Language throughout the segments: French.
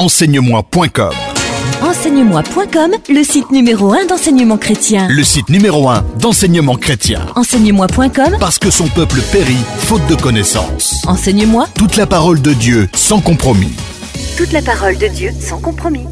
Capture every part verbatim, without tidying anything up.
enseigne-moi point com. enseigne-moi point com, le site numéro un d'enseignement chrétien. Le site numéro un d'enseignement chrétien. enseigne-moi point com, Parce que son peuple périt faute de connaissances. enseigne-moi Toute la parole de Dieu sans compromis. toute la parole de Dieu sans compromis.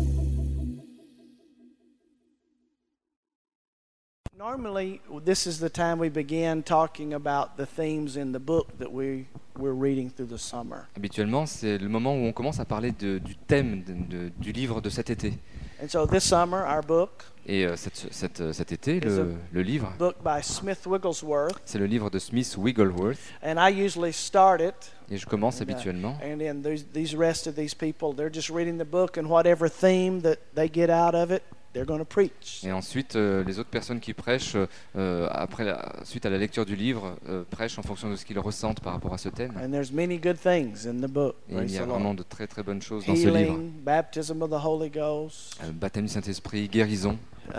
Normally, this is the time we begin talking about the themes in the book that we we're reading through the summer. Habituellement, c'est le moment où on commence à parler de, du thème de, de, du livre de cet été. And so this summer, our book Et euh, cette, cette, cet été, le, le livre, book by Smith Wigglesworth, c'est le livre de Smith Wigglesworth. and I usually start it. Et je commence And, uh, habituellement. and then these, these rest of these people, they're just reading the book, and whatever theme that they get out of it, they're going to preach. Et ensuite, euh, les autres personnes qui prêchent, euh, après la, suite à la lecture du livre, euh, prêchent en fonction de ce qu'ils ressentent par rapport à ce thème. And there's many good things in the book. Et il Praise y a the vraiment Lord. de très très bonnes choses dans ce livre. Healing, baptism of the Holy Ghost, Euh, baptême du Saint-Esprit, guérison,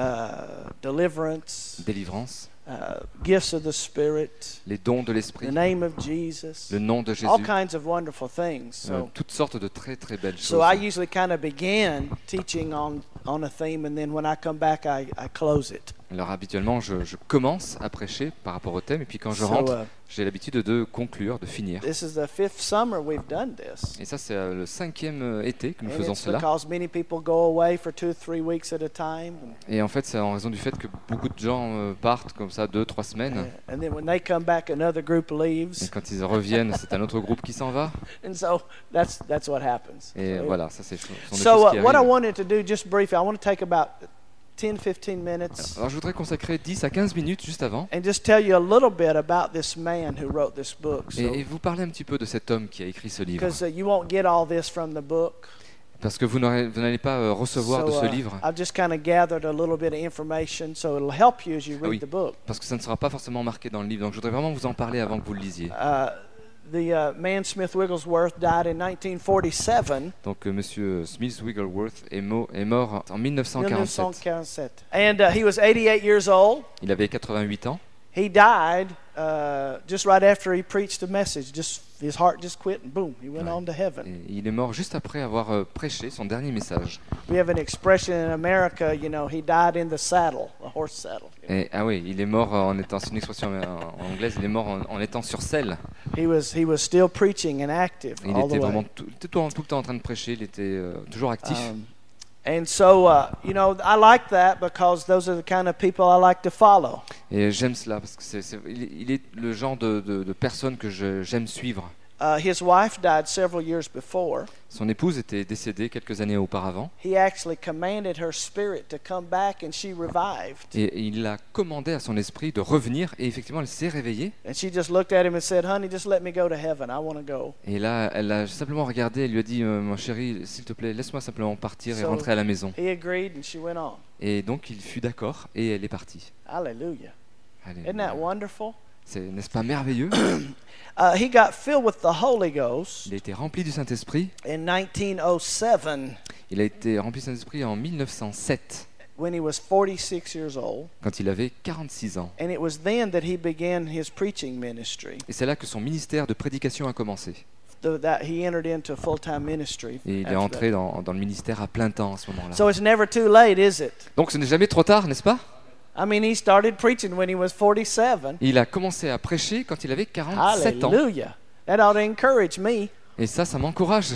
uh, deliverance, délivrance, uh, gifts of the Spirit, les dons de the l'Esprit, name of Jesus, le nom de Jésus, all kinds of wonderful things. euh, So, toutes sortes de très très belles so choses. I usually kind of begin teaching on, on a theme, and then when I come back, I, I close it. Alors habituellement, je, je commence à prêcher par rapport au thème, et puis quand je So, rentre, uh, j'ai l'habitude de conclure, de finir. this is the fifth summer we've done this. Et ça, c'est euh, le cinquième euh, été que nous And faisons it's cela. because many people go away for two or three weeks at a time. Et en fait, c'est en raison du fait que beaucoup de gens euh, partent comme ça deux, trois semaines. And, and then when they come back, another group Et leaves. quand ils reviennent, c'est un autre groupe qui s'en va. And so that's, that's what happens. Et So- voilà, ça, c'est, ce sont des So choses uh, qui what I arrivent. wanted to do, just briefly, I want to take about ten, fifteen minutes Alors, je voudrais consacrer dix à quinze minutes juste avant and just tell you a little bit about this man who wrote this book. So, et, et vous parler un petit peu de cet homme qui a écrit ce livre. because uh, you won't get all this from the book. Parce que vous, n'aurez- vous n'allez pas euh, recevoir de So, ce uh, livre. I've just kind of gathered a little bit of information, so it'll help you as you Ah read oui. the book. Parce que ça ne sera pas forcément marqué dans le livre. Donc je voudrais vraiment vous en parler avant que vous le lisiez. Uh, the uh, man Smith Wigglesworth died in nineteen forty-seven. Donc euh, Monsieur Smith Wigglesworth est, mo- est mort en mille neuf cent quarante-sept. nineteen forty-seven. And uh, he was eighty-eight years old. Il avait quatre-vingt-huit ans. He died uh, just right after he preached a message. Just his heart just quit, and boom, he went Ouais. on to heaven. Et il est mort juste après avoir euh, prêché son dernier message. We have an expression in America, you know, he died in the saddle, a horse saddle. Et, ah oui, il est mort en étant, c'est une expression en, en anglaise, il est mort en, en étant sur selle. He was he was still preaching and active Il all était the vraiment way. tout, tout, le temps- tout le temps en train de prêcher, il était euh, toujours actif. Um, and so, uh, you know, I like that because those are the kind of people I like to follow. Et j'aime cela parce que c'est, c'est- il, est, il est le genre de, de, de personne que je- j'aime suivre. Uh, his wife died several years before. Son épouse était décédée quelques années auparavant He actually commanded her spirit to come back, and she revived. et il a commandé à son esprit de revenir et effectivement elle s'est réveillée. And she just looked at him and said, "Honey, just let me go to heaven. I want to go." Et là, elle a simplement regardé et lui a dit euh, mon chéri, s'il te plaît, laisse-moi simplement partir et So- rentrer à la maison. He agreed, and she went on. Et donc il fut d'accord et elle est partie. Hallelujah. Allez, Isn't that wonderful? c'est, n'est-ce pas merveilleux? Uh, he got filled with the Holy Ghost Il a été rempli du Saint-Esprit. in nineteen oh seven Il a été rempli du Saint-Esprit en mille neuf cent sept, when he was forty-six years old. quand il avait quarante-six ans. And it was then that he began his preaching ministry. Et c'est là que son ministère de prédication a commencé. Th- that he entered into full-time ministry. Et il est after entré that. dans, dans le ministère à plein temps à ce moment-là. So it's never too late, is it? Donc ce n'est jamais trop tard, n'est-ce pas? I mean, he started preaching when he was forty-seven. Il a commencé à prêcher quand il avait quarante-sept ans. Hallelujah. That ought to encourage me. Et ça, ça m'encourage.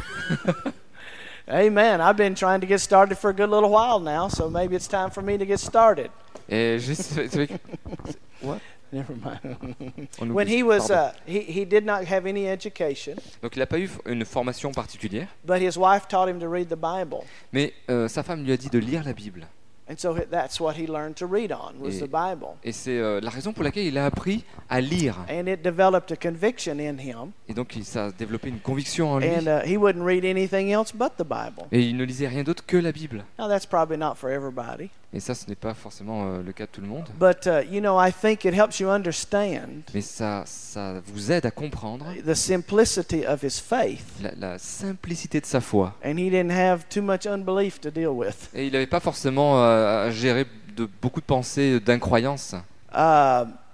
Amen. I've been trying to get started for a good little while now, so maybe it's time for me to get started. Et j'ai... c'est- c'est- What? Never mind. On When oublie. he was, Pardon. uh, he, he did not have any education, Donc il n'a pas eu une formation particulière, but his wife taught him to read the Bible. mais euh, sa femme lui a dit de lire la Bible. And so he- that's what he learned to read on, was Et- the Bible. Et c'est euh, la raison pour laquelle il a appris à lire. And it developed a conviction in him, Et donc il ça a développé une conviction en lui. and uh, he wouldn't read anything else but the Bible. Et il ne lisait rien d'autre que la Bible. Now, that's probably not for everybody, Et ça, ce n'est pas forcément euh, le cas de tout le monde. but, uh, you know, I think it helps you understand Mais ça, ça vous aide à comprendre the simplicity of his faith. la, la simplicité de sa foi. And he didn't have too much unbelief to deal with. Et il n'avait pas forcément euh, à gérer de beaucoup de pensées d'incroyance. Uh,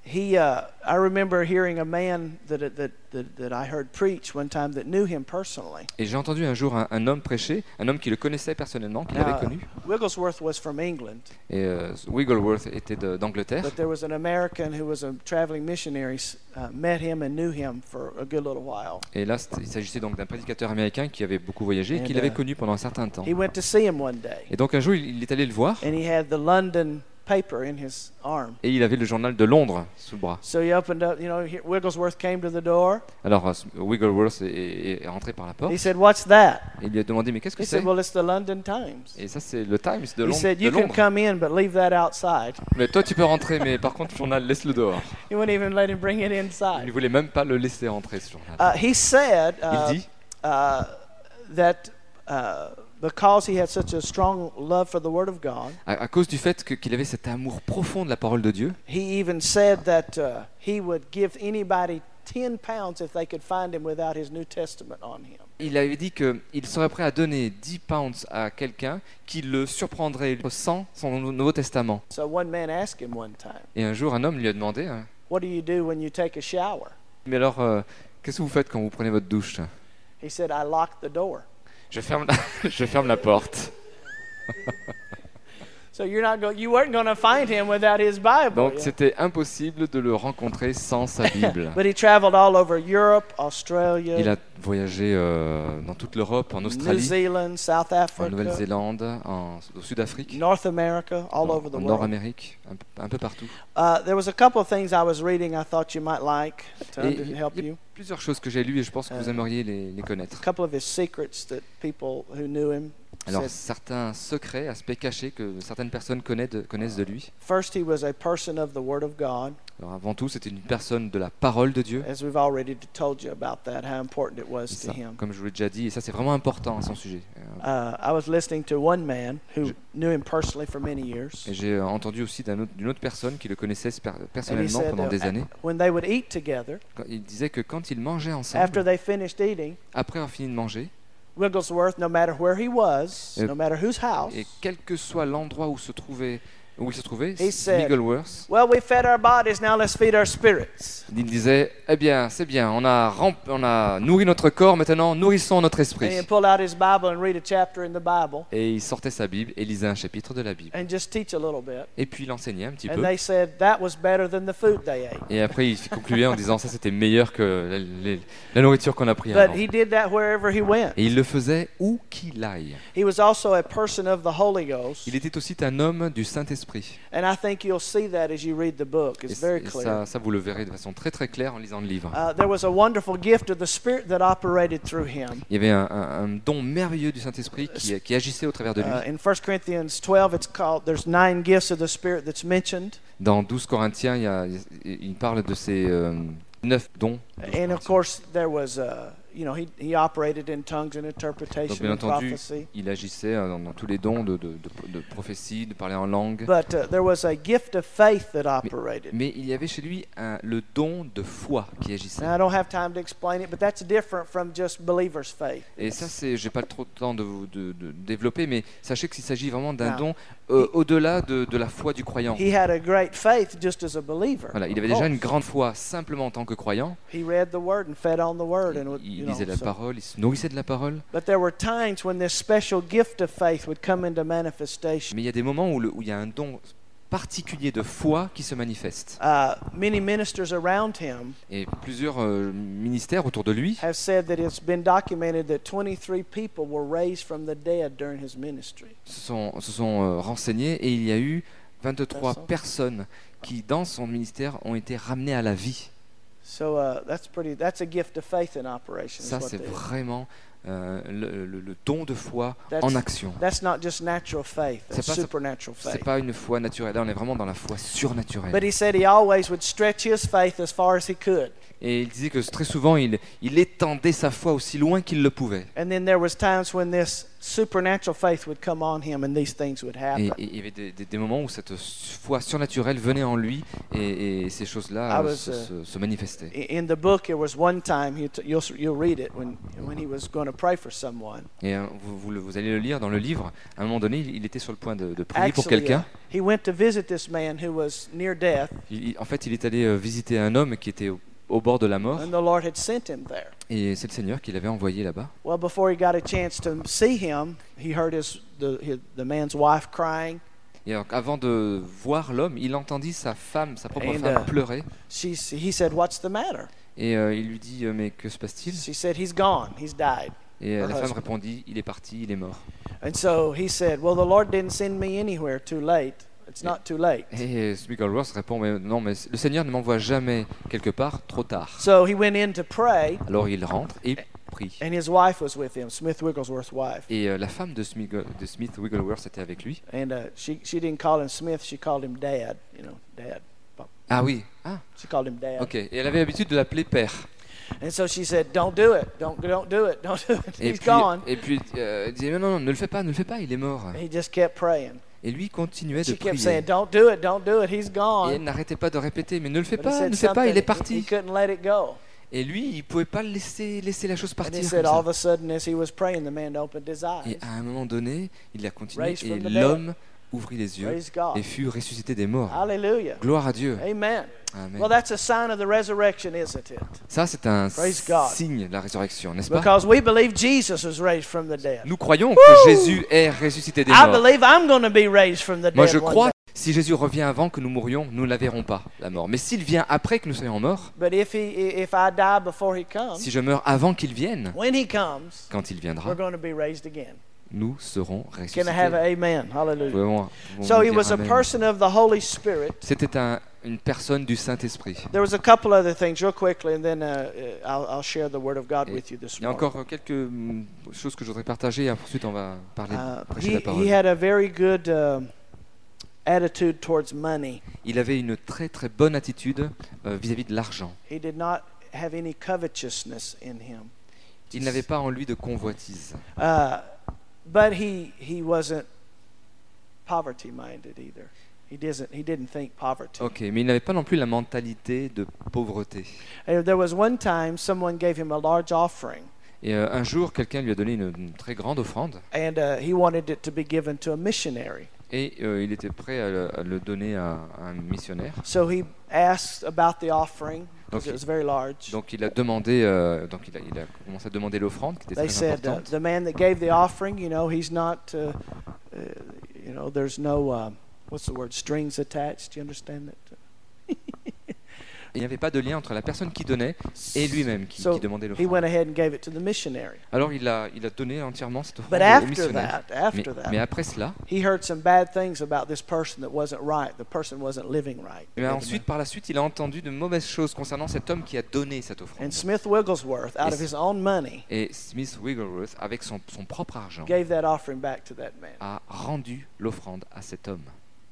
he, uh, I remember hearing a man that, that that that I heard preach one time that knew him personally. Et j'ai entendu un jour un, un homme prêcher, un homme qui le connaissait personnellement, qui l'avait Now, connu. Wigglesworth was from England, Et euh, Wigglesworth était de- d'Angleterre. but there was an American who was a traveling missionary, uh, met him and knew him for a good little while. Et là, c'était- il s'agissait donc d'un prédicateur américain qui avait beaucoup voyagé et qui And, l'avait uh, connu pendant un certain temps. He went to see him one day, Et donc un jour, il, il est allé le voir and he had the London paper in his arm. et il avait le journal de Londres sous le bras. So he opened up, you know, he- Wigglesworth came to the door. Alors euh, Wigglesworth est, est- est rentré par la porte He said, "What's that?" et il lui a demandé mais qu'est-ce que He said, c'est? "Well, it's the London Times." Et ça c'est le Times de He Londres. said, de "You can Londres. come in, but leave that outside." Mais toi tu peux rentrer, mais par contre le journal laisse-le dehors. He wouldn't even let him bring it Il ne inside. voulait même pas le laisser rentrer ce journal. Uh, he said uh, Il dit uh, that uh, because he had such a strong love for the Word of God, à, à cause du fait que- qu'il avait cet amour profond de la parole de Dieu, he even said that uh, he would give anybody ten pounds if they could find him without his New Testament on him. il avait dit qu'il serait prêt à donner dix pounds à quelqu'un qui le surprendrait sans son Nouveau Testament. So one man asked him one time, Et un jour un homme lui a demandé hein, "What do you do when you take a shower?" mais alors euh, qu'est-ce que vous faites quand vous prenez votre douche? He said, "I lock the door." Je ferme la, je ferme la porte. So you're not go- you weren't going to find him without his Bible. Donc yeah. c'était impossible de le rencontrer sans sa Bible. But he traveled all over Europe, Il Australia, a voyagé euh, dans toute l'Europe, en New Australie, Zealand, South en Africa, Nouvelle-Zélande, en- au Sud-Afrique, North America, all en, over the en world. Nord-Amérique, un, peu- un peu partout. Uh, there was a couple of things I was reading I thought you might like to Et under- il y help a you. plusieurs choses que j'ai lues et je pense que vous Euh, aimeriez les, les connaître. A couple of his secrets that people who knew him Alors said. certains secrets, aspects cachés que certaines personnes connaissent de, connaissent de lui. First, he was a person of the Word of God, Alors avant tout, c'était une personne de la parole de Dieu. as we've already told you about that, how important it was C'est to ça, him. comme je vous l'ai déjà dit, et ça c'est vraiment important à son sujet. Euh, Uh, I was listening to one man who Je- knew him personally for many years. Et j'ai entendu aussi d'un autre- d'une autre personne qui le connaissait per- And he personnellement said pendant that des années. when they would eat together, Quand- Il disait que quand ils mangeaient after ensemble, they finished eating, après avoir fini de manger, Wigglesworth, no matter where he was, Et- no matter whose house, et quel que soit l'endroit où se trouvait, où il se trouvait, He said- Wigglesworth, well, we fed our bodies, now let's feed our spirits. il disait, eh bien, c'est bien, on a, rem- on a nourri notre corps, maintenant nourrissons notre And esprit. he'd pull out his Bible and read a chapter in the Bible Et il sortait sa Bible et lisait un chapitre de la Bible. and just teach a little bit. Et puis il enseignait un petit And peu. they said that was better than the food they ate. Et après il concluait en disant, ça c'était meilleur que la, les- la nourriture qu'on a pris But avant. he did that wherever he went. Et il le faisait où qu'il aille. He was also a person of the Holy Ghost. Il était aussi un homme du Saint-Esprit. And I think you'll see that as you read the book. Et, It's very et clear. ça, ça, vous le verrez de façon très très claire en lisant le livre. Uh, there was a wonderful gift of the Spirit that operated through him. Il y avait un, un- un don merveilleux du Saint-Esprit qui, qui agissait au travers de lui. Uh, in First Corinthians twelve, it's called, there's nine gifts of the Spirit that's mentioned. Dans douze Corinthiens, il, y a- il parle de ces euh, neuf dons. And of course, there was, uh, you know, he, he operated in tongues and Donc interpretation bien and entendu, prophecy. il agissait euh, dans, dans tous les dons de, de, de- de prophétie, de parler en langue. But uh, there was a gift of faith that operated. Mais il y avait chez lui un- le don de foi qui agissait. Now, I don't have time to explain it, but that's different from just believer's faith. Et ça, c'est, j'ai pas trop de temps de vous de, de développer, mais sachez qu'il s'agit vraiment d'un Non. don euh, au-delà de, de la foi du croyant. He had a great faith just as a believer. Voilà, il avait of déjà course. une grande foi simplement en tant que croyant. He read the Word and fed on the Word. And, Il, you il know, lisait la so- parole, il se nourrissait de la parole. But there were times when this special gift of faith would come into manifestation. Mais il y a des moments où, le- où il y a un don particulier de foi qui se manifeste. Uh, many ministers around him Et plusieurs euh, ministères autour de lui have said that it's been documented that twenty-three people were raised from the dead during his ministry. se sont, se sont euh, renseignés et il y a eu vingt-trois Personnes. personnes qui, dans son ministère, ont été ramenées à la vie. So uh, that's pretty. That's a gift of faith in operation. is Ça, what c'est they- vraiment euh, le, le- le don de foi That's- en action. That's not just natural faith. C'est That's pas- supernatural C'est faith. pas une foi naturelle. Là, on est vraiment dans la foi But surnaturelle. he said he always would stretch his faith as far as he could. Et il disait que très souvent, il, il étendait sa foi aussi loin qu'il le pouvait. And then there was times when this supernatural faith would come on him and these things would Et, happen. et il y avait des, des- des moments où cette foi surnaturelle venait en lui et, et ces choses-là I euh, was, se, uh, se- se manifestaient. I- In the book, there was one time he t- you'll you'll read it when when he was going to pray for someone. Et euh, vous, vous, le- vous allez le lire dans le livre. À un moment donné, il, il était sur le point de, de prier pour Actually, quelqu'un. uh, he went to visit this man who was near death, Il- il- en fait, il est allé euh, visiter un homme qui était au, au bord de la mort. and the Lord had sent him there. Et c'est le Seigneur qui l'avait envoyé là-bas. Well, before he got a chance to see him, he heard his the his, the man's wife crying. Et alors, avant de voir l'homme, il entendit sa femme, sa propre And, femme, uh, pleurer. She he said, "What's the matter?" Et euh, il lui dit euh, mais que se passe-t-il? She said, "He's gone. He's died." Et euh, Her la femme husband. répondit il est parti, il est mort. And so he said, "Well, the Lord didn't send me anywhere too late. It's not too late." Et Smigglesworth répond mais non, mais le Seigneur ne m'envoie jamais quelque part trop tard. So he went in to pray, Alors il rentre et prie. and his wife was with him, Smith Wigglesworth's wife. Et euh, la femme de, Smig- de Smith Wigglesworth était avec lui. And uh, she she didn't call him Smith. She called him Dad. You know, Dad. Ah oui, ah, She called him Dad. ok. Et elle avait l'habitude de l'appeler père. And so she said, "Don't do it. Don't don't do it. Don't do it. Et He's puis, gone." et puis euh, elle disait non, non, non, ne le fais pas, ne le fais pas, il est mort. And he just kept praying. Et lui continuait de She kept prier. saying, "Don't do it. Don't do it. He's Et gone." elle n'arrêtait pas de répéter mais ne le fais But he pas, said ne le fais pas, il est something. He, he parti. couldn't let it go. Et lui, il pouvait pas laisser laisser la chose And he partir. said, comme all ça. of a sudden, as he was praying, the man opened his Et eyes. à un moment donné, il a continué Raised et from the dead. l'homme ouvrit les yeux Praise God. et fut ressuscité des morts. Hallelujah. Gloire à Dieu. Amen. Amen. Well, that's a sign of the resurrection, isn't it? Ça, c'est un Praise God. signe de la résurrection, n'est-ce pas? Because we believe Jesus was raised from the dead. Nous croyons que Jésus est ressuscité des I morts. believe I'm going to be raised from the Moi, dead je one crois day. que si Jésus revient avant que nous mourions, nous ne la verrons pas, la mort. Mais s'il vient après que nous soyons morts, But if he, if I die before he comes, si je meurs avant qu'il vienne, when he comes, quand il we're viendra, going to be raised again. nous serons Can I ressuscités. have an amen? Hallelujah. Vraiment, vous So me he dire was a amen. person of the Holy Spirit. C'était un- une personne du Saint-Esprit. There was a couple other things real quickly, and then uh, uh, I'll, I'll share the Word of God Et with you this Il y a morning. encore quelques mm, choses que je voudrais partager et ensuite on va parler, Uh, prêcher he, la parole. he had a very good um attitude towards money. Il avait une très très bonne attitude euh, vis-à-vis de l'argent. He did not have any covetousness in him. Il n'avait pas en lui de convoitise. Uh, but he he wasn't poverty minded either. He doesn't he didn't think poverty. Ok, mais il n'avait pas non plus la mentalité de pauvreté. Uh, There was one time someone gave him a large offering, Et euh, un jour, quelqu'un lui a donné une, une très grande offrande and uh, he wanted it to be given to a missionary. et euh, il était prêt à le, à le donner à, à un missionnaire. So he asked about the offering because Okay. it was very large. Donc il a demandé, euh, donc il a, il a commencé à demander l'offrande qui était They très said uh, importante. the man that gave the offering, you know, he's not, uh, uh, you know, there's no, uh, what's the word, strings attached. Do you understand that? Il n'y avait pas de lien entre la personne qui donnait et lui-même qui, So qui demandait he l'offrande. went ahead and gave it to the missionary. Alors il a, il a donné entièrement cette offrande But au after missionnaire. that, Mais, after that, mais après cela, he heard some bad things about this person that wasn't right. The person wasn't living right. mais ensuite, par la suite, il a entendu de mauvaises choses concernant cet homme qui a donné cette offrande. And Smith Wigglesworth, out of his own money, Et Smith Wigglesworth, avec son, son propre argent, gave that offering back to that man. a rendu l'offrande à cet homme.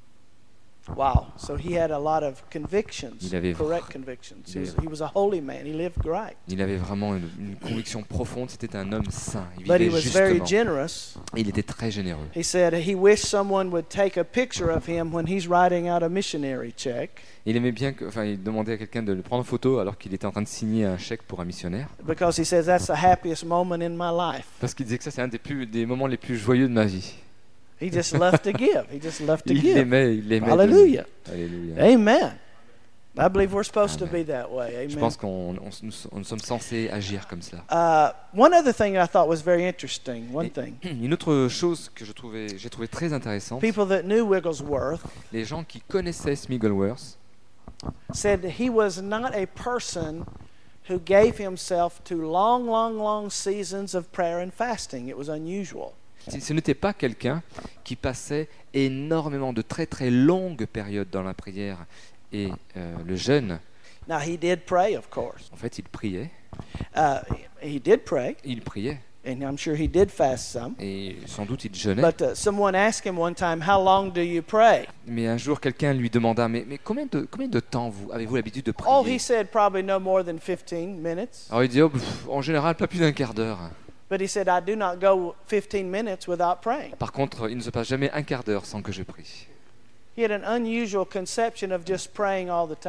Wow. So he had a lot of convictions, Il avait correct vra- convictions. il He was, avait- he was a holy man. He lived right. Il avait vraiment une, une conviction profonde, c'était un homme saint, il But he vivait was very justement. generous. Et il était très généreux. He said he wished someone would take a picture of him when he's writing out a missionary check Il aimait bien, que, enfin, il demandait à quelqu'un de le prendre en photo alors qu'il était en train de signer un chèque pour un missionnaire, because he says that's the happiest moment in my life. parce qu'il disait que ça c'est un des, plus, des moments les plus joyeux de ma vie. He just loved to give. He just loved to Il give. l'aimait, il l'aimait. Hallelujah. Alléluia. Amen. I believe we're supposed to Amen. be that way. Je Amen. pense qu'on on- nous, nous sommes censés agir comme cela. Uh, one other thing I thought was very interesting. One Et- thing. Une autre chose que je trouvais, j'ai trouvé très intéressante, People that knew Wigglesworth les gens qui connaissaient Smigglesworth said that he was not a person who gave himself to long, long, long seasons of prayer and fasting. It was unusual. Ce ce n'était pas quelqu'un qui passait énormément de très très longues périodes dans la prière et euh, le jeûne. Now, he did pray, of course. En fait, il priait, Uh, he did pray, il priait and I'm sure he did fast some. et sans doute il jeûnait. But uh, someone asked him one time, "How long do you pray?" Mais un jour, quelqu'un lui demanda mais, mais combien, de, combien de temps vous, avez-vous l'habitude de Oh, he prier? said probably no more than fifteen minutes. Alors il dit oh, pff, en général pas plus d'un quart d'heure. But he said, I do not go fifteen minutes without praying. Par contre, il ne se passe jamais un quart d'heure sans que je prie. He had an unusual conception of just praying all the time.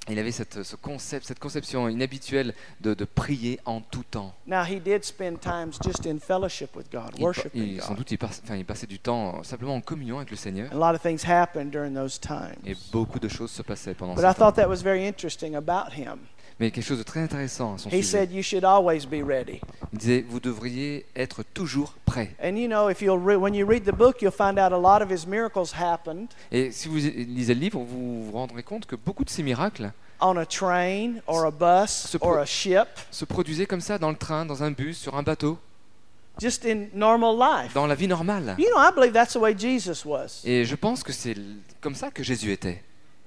Il avait cette, ce concept, cette conception inhabituelle de, de prier en tout temps. Now, he did spend times just in fellowship with God, Il, worshiping il- sans God. doute, il, passe- enfin, il passait du temps simplement en communion avec le Seigneur. And a lot of things happened during those times. Et beaucoup de choses se passaient pendant But ce I temps. thought that was very interesting about him. Mais quelque chose de très intéressant à son He sujet. said, you should always be ready. Il disait, vous devriez être toujours prêt. And you know, if you'll re- when you read the book, you'll find out a lot of his miracles happened Et si vous lisez le livre, vous vous rendrez compte que beaucoup de ces miracles on a train or a bus Se or pro- a ship, se produisaient comme ça dans le train, dans un bus, sur un bateau, just in normal life. dans la vie normale. You know, I believe that's the way Jesus was. Et je pense que c'est l- comme ça que Jésus était.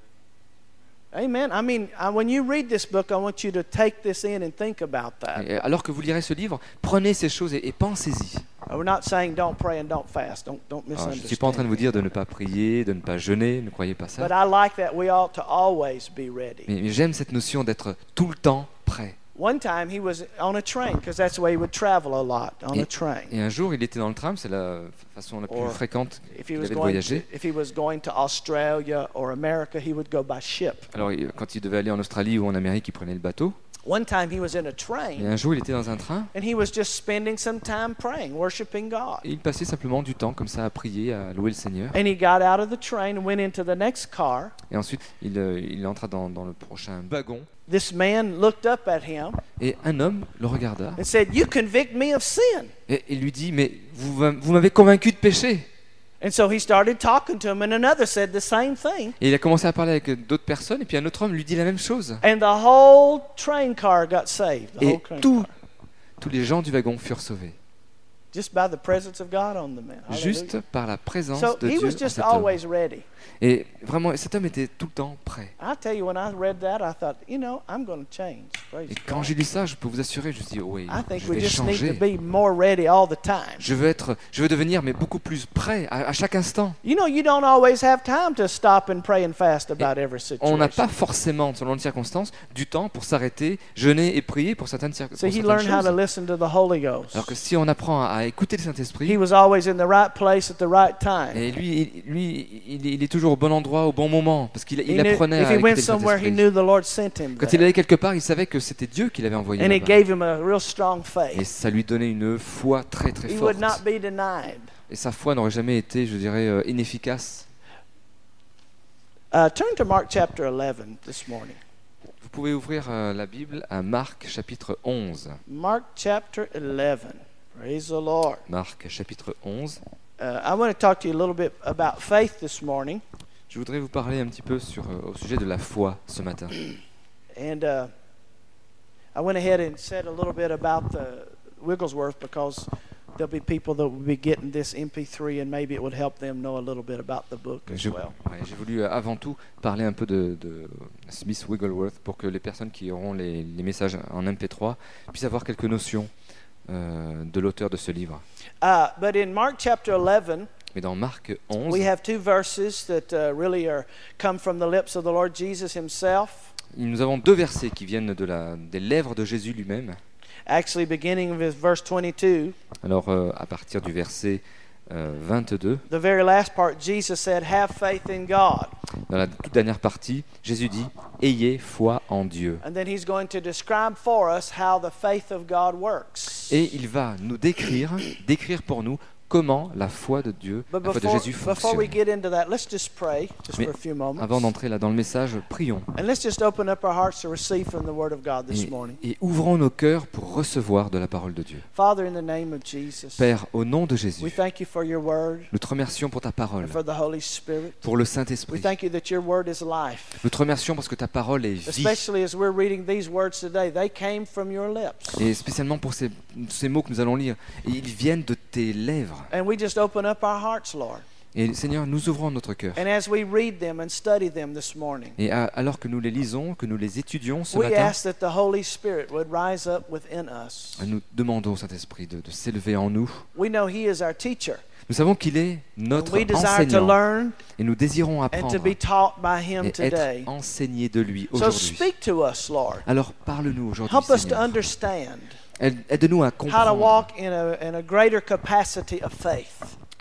Amen. I mean, I, when you read this book, I want you to take this in and think about that. Et alors que vous lirez ce livre, prenez ces choses et, et pensez-y. We're not saying don't pray and don't fast. Don't don't Alors, je ne suis pas en train de misunderstand. vous dire de ne pas prier, de ne pas jeûner, ne croyez pas But ça. I like that we ought to always be ready. Mais, mais j'aime cette notion d'être tout le temps prêt. One time he was on a train because that's the way he would travel a lot on a train. Et un jour, il était dans le tram, c'est la façon la plus Or fréquente If he qu'il was avait de going to, voyager. if he was going to Australia or America, he would go by ship. Alors, il- quand il devait aller en Australie ou en Amérique, il prenait le bateau. One time he was in a Et train un jour, il était dans un train and he was just spending some time praying, worshiping God. et il passait simplement du temps comme ça à prier, à louer le Seigneur. And he got out of the train and went into the next car. Et ensuite, il, euh, il entra dans, dans le prochain wagon. This man looked up at him Et un homme le regarda and said, "You convict me of sin." et il lui dit, mais vous, m'a- vous m'avez convaincu de péché. And so he started talking to him, and another said the same thing. Et il a commencé à parler avec d'autres personnes, et puis un autre homme lui dit la même chose. And the whole train car got saved. The Et whole train tout- car. Tous les gens du wagon furent sauvés, Just by the presence of God on the man. juste Hallelujah. par la présence So de he Dieu was en just cet homme. always ready. Et vraiment, cet homme était tout le temps prêt. I tell you, when I read that, I thought, you know, I'm going to change. Praise Et quand God. j'ai lu ça, je peux vous assurer, je me suis dit, oui, I think je we vais just need to changer. be more ready all the time. Je veux être, je veux devenir, mais beaucoup plus prêt à, à chaque instant. You know, you don't always have time to stop and pray and fast about every On n'a situation. pas forcément, selon les circonstances, du temps pour s'arrêter, jeûner et prier pour certaines, cir- pour So he certaines learned how to choses. listen to the Holy Ghost. Alors que si on apprend à, à écouter le He Saint-Esprit, was always in the right place at the right time. et lui, il, lui il, il est toujours au bon endroit, au bon moment, parce qu'il He il knew- apprenait if à he écouter went le somewhere, he Saint-Esprit. knew the Lord sent him Quand il there. allait quelque part, il savait que c'était Dieu qui l'avait envoyé And it là-bas. gave him a real strong Et faith. ça lui donnait une foi très très He forte. would not be denied. Et sa foi n'aurait jamais été, je dirais, euh, inefficace. Uh, turn to Mark chapter eleven this morning. Vous pouvez ouvrir euh, la Bible à Marc chapitre onze. Mark chapter eleven. Praise the Lord. Marc chapitre onze. Uh, I want to talk to you a little bit about faith this morning. Je voudrais vous parler un petit peu sur, euh, au sujet de la foi ce matin. And uh, I went ahead and said a little bit about the Wigglesworth because there'll be people that will be getting this M P three and maybe it would help them know a little bit about the book as Je- well. ouais, J'ai voulu euh, avant tout parler un peu de, de Smith Wigglesworth pour que les personnes qui auront les, les messages en M P trois puissent avoir quelques notions euh, de l'auteur de ce livre. Uh, but in Mark chapter eleven, Mais dans Marc onze, we have two verses that uh, really are come from the lips of the Lord Jesus himself. nous avons deux versets qui viennent de la, des lèvres de Jésus lui-même. Actually, beginning with verse twenty-two, Alors, euh, à partir du verset euh, vingt-deux, the very last part, Jesus said, "Have faith in God." dans la toute dernière partie, Jésus dit « Ayez foi en Dieu ». And then he's going to describe for us how the faith of God works. Et il va nous décrire, décrire pour nous comment la foi de Dieu, But la foi de before, Jésus before fonctionne. we get into that, let's just pray just Mais for a few moments. Avant d'entrer là dans le message, prions And let's just open up our hearts to receive from the Word of God this et, morning. et ouvrons nos cœurs pour recevoir de la parole de Dieu. Father, in the name of Jesus, Père, au nom de we Jésus, thank you for your Word nous te remercions pour ta parole, and for the Holy Spirit. pour le We Saint-Esprit. thank you that your Word is life. Nous te remercions parce que ta parole est vie. Especially as we're reading these words today, they came from your lips. Et spécialement pour ces, ces mots que nous allons lire, et ils viennent de tes lèvres. And we just open up our hearts, Lord. Et Seigneur, nous ouvrons notre cœur. And as we read them and study them this morning, Et à- alors que nous les lisons, que nous les étudions ce we matin, ask that the Holy Spirit would rise up within us. nous demandons au Saint-Esprit de, de s'élever en nous. We know He is our teacher. Nous savons qu'il est And notre we desire to enseignant learn et nous désirons and to apprendre be taught by Him et today. être enseignés de lui So aujourd'hui. speak to us, Lord. Alors parle-nous aujourd'hui, Help us to Seigneur. understand Aide- Aide-nous à how to comprendre walk in a, in a greater capacity of faith.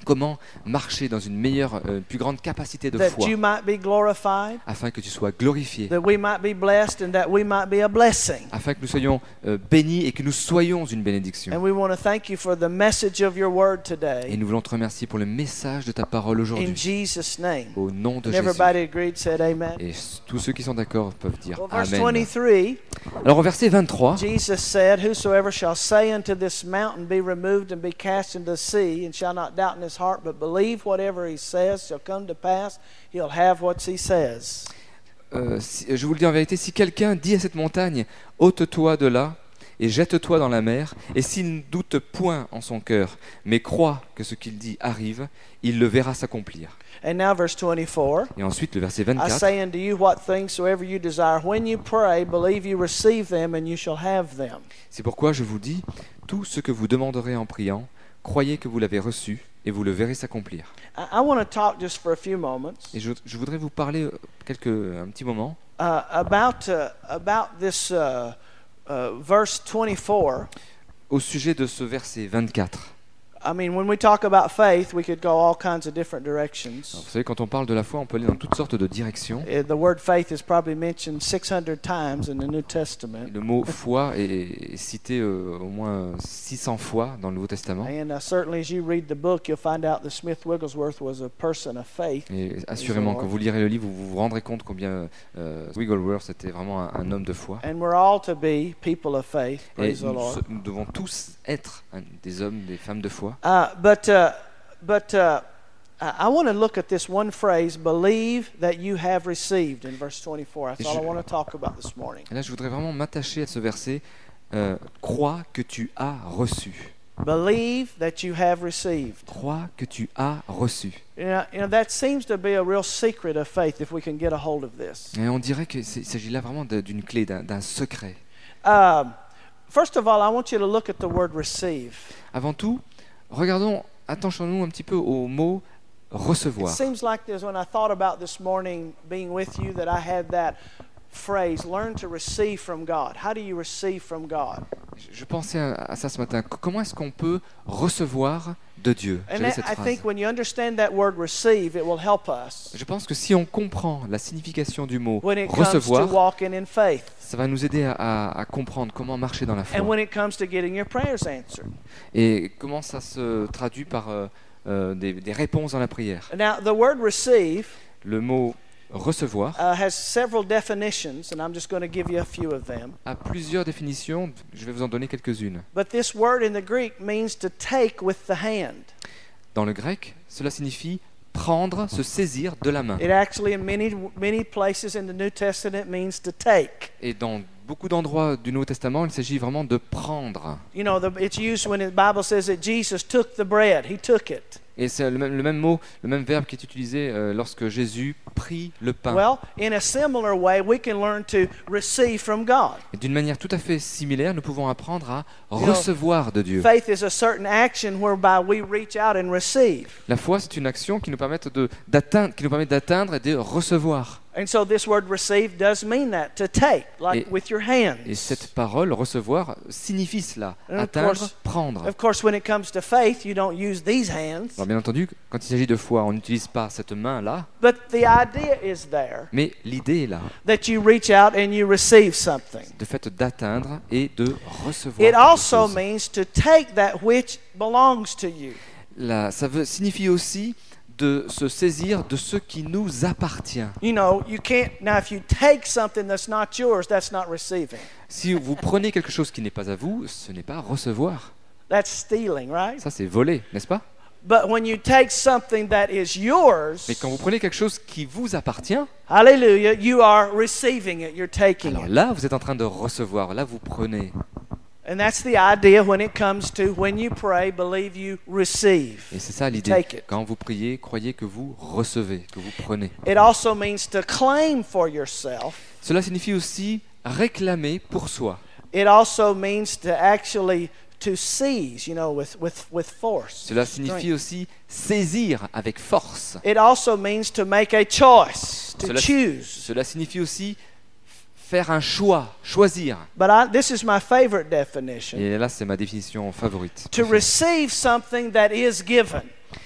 Comment marcher dans une meilleure, euh, plus grande capacité de that foi, you might be glorified, afin que tu sois glorifié, that we might be blessed, and that we might be a blessing. afin que nous soyons euh, bénis et que nous soyons une bénédiction. And we want to thank you for the message of your word Et today. nous voulons te remercier pour le message de ta parole In aujourd'hui. Jesus' name. Au nom de And Jésus. everybody agreed, said amen. Et tous ceux qui sont d'accord peuvent dire Well, verse Amen. twenty-three, Alors au verset vingt-trois, Jesus said, Whosoever shall say unto this mountain, Be removed and be cast into the sea, and shall not doubt in his heart, but believe whatever he says shall come to pass, he'll have what he says. euh, si- je vous le dis en vérité, si quelqu'un dit à cette montagne, ôte-toi de là et jette-toi dans la mer, et s'il ne doute point en son cœur, mais croit que ce qu'il dit arrive, il le verra s'accomplir. And now verse twenty-four. Et ensuite le verset I vingt-quatre, say unto you, what things soever you desire, when you pray, believe you receive them, and you shall have them. c'est pourquoi je vous dis, tout ce que vous demanderez en priant, croyez que vous l'avez reçu, et vous le verrez s'accomplir. I, I want to talk just for a few moments Et je, je voudrais vous parler euh, quelques, un petit moment uh, about uh, about this uh, uh, verse twenty-four. au sujet de ce verset vingt-quatre. I mean, when we talk about faith, we could go all kinds of different Alors, directions. vous savez, quand on parle de la foi, on peut aller dans toutes sortes de directions. Uh, The word faith is probably mentioned six hundred times in the New Testament. Le mot foi est, est cité euh, au moins six cents fois dans le Nouveau Testament. And uh, certainly, as you read the book, you'll find out that Smith Wigglesworth was a person of faith. Et assurément, quand vous lirez le livre, vous vous rendrez compte combien euh, Wigglesworth était vraiment un, un homme de foi. And we're all to be people of faith. Et Praise the nous, Lord. nous devons tous être hein, des hommes, des femmes de foi. Uh, but uh, but uh, I I want to look at this one phrase, believe that you have received, in verse twenty-four. That's all I Je- want to talk about this morning. Et là, je voudrais vraiment m'attacher à ce verset. Euh, crois que tu as reçu. Believe that you have received. Crois que tu as reçu. You know, you know, that seems to be a real secret of faith if we can get a hold of this. Et on dirait qu'il s'agit là vraiment de- d'une clé, d'un d'un secret. Um, first of all, I want you to look at the word receive. Avant tout, regardons, attachons-nous un petit peu au mot It recevoir. seems like there's when I thought about this morning being with you that I had that phrase, learn to receive from God. How do you receive from God? Je pensais à, à ça ce matin. C- Comment est-ce qu'on peut recevoir de Dieu? And J'avais that, cette I phrase. think when you understand that word receive, it will help us Je pense que si on comprend la signification du mot when it comes to recevoir, walking in faith ça va nous aider à, à- à comprendre comment marcher dans la and foi when it comes to getting your prayers answered. et comment ça se traduit par euh, euh, des, des réponses dans la prière. Now, the word receive Le mot recevoir uh, has several definitions, and I'm just going to give you a few of them. a plusieurs définitions. Je vais vous en donner quelques-unes. But this word in the Greek means to take with the hand. Dans le grec, cela signifie prendre, se saisir de la main. It actually, in many many places in the New Testament, means to take. Et dans beaucoup d'endroits du Nouveau Testament, il s'agit vraiment de prendre. You know, the, it's used when the Bible says that Jesus took the bread. He took it. Et c'est le même, le même mot, le même verbe qui est utilisé euh, lorsque Jésus prit le pain. Well, in a similar way, we can learn to receive from God. Et d'une manière tout à fait similaire, nous pouvons apprendre à know, recevoir de Dieu. Faith is a certain action whereby we reach out and receive. La foi, c'est une action qui nous permet de- d'atteindre, qui nous permet d'atteindre et de recevoir. And so this word receive does mean that, to take, like Et- with your hands. Et cette parole, recevoir, signifie cela, And of atteindre, course- prendre. Of course, when it comes to faith, you don't use these hands. Alors bien entendu, quand il s'agit de foi, on n'utilise pas cette main-là, But the idea is there mais l'idée est là, that you reach out and you receive something. de fait d'atteindre et de recevoir. It quelque also chose. means to take that which belongs to you. Là, ça veut, signifie aussi de se saisir de ce qui nous appartient. You know, you can't, now if you take something that's not yours, that's not receiving. Si vous prenez quelque chose qui n'est pas à vous, ce n'est pas recevoir. That's stealing, right? Ça, c'est voler, n'est-ce pas? But when you take something that is yours, Mais quand vous prenez quelque chose qui vous appartient, hallelujah, you are receiving it, you're taking alors it. là, vous êtes en train de recevoir. Là, vous prenez. And that's the idea when it comes to when you pray, believe you receive. Et c'est ça l'idée. Take it. Quand vous priez, croyez que vous recevez, que vous prenez. It also means to claim for yourself. Cela signifie aussi réclamer pour soi. It also means to actually to seize, you know, with, with, with force. Cela signifie aussi saisir avec force. It also means to make a choice, to Cela, choose. cela signifie aussi faire un choix, choisir. But I, this is my favorite definition. Et là, c'est ma définition favorite. To receive something that is given.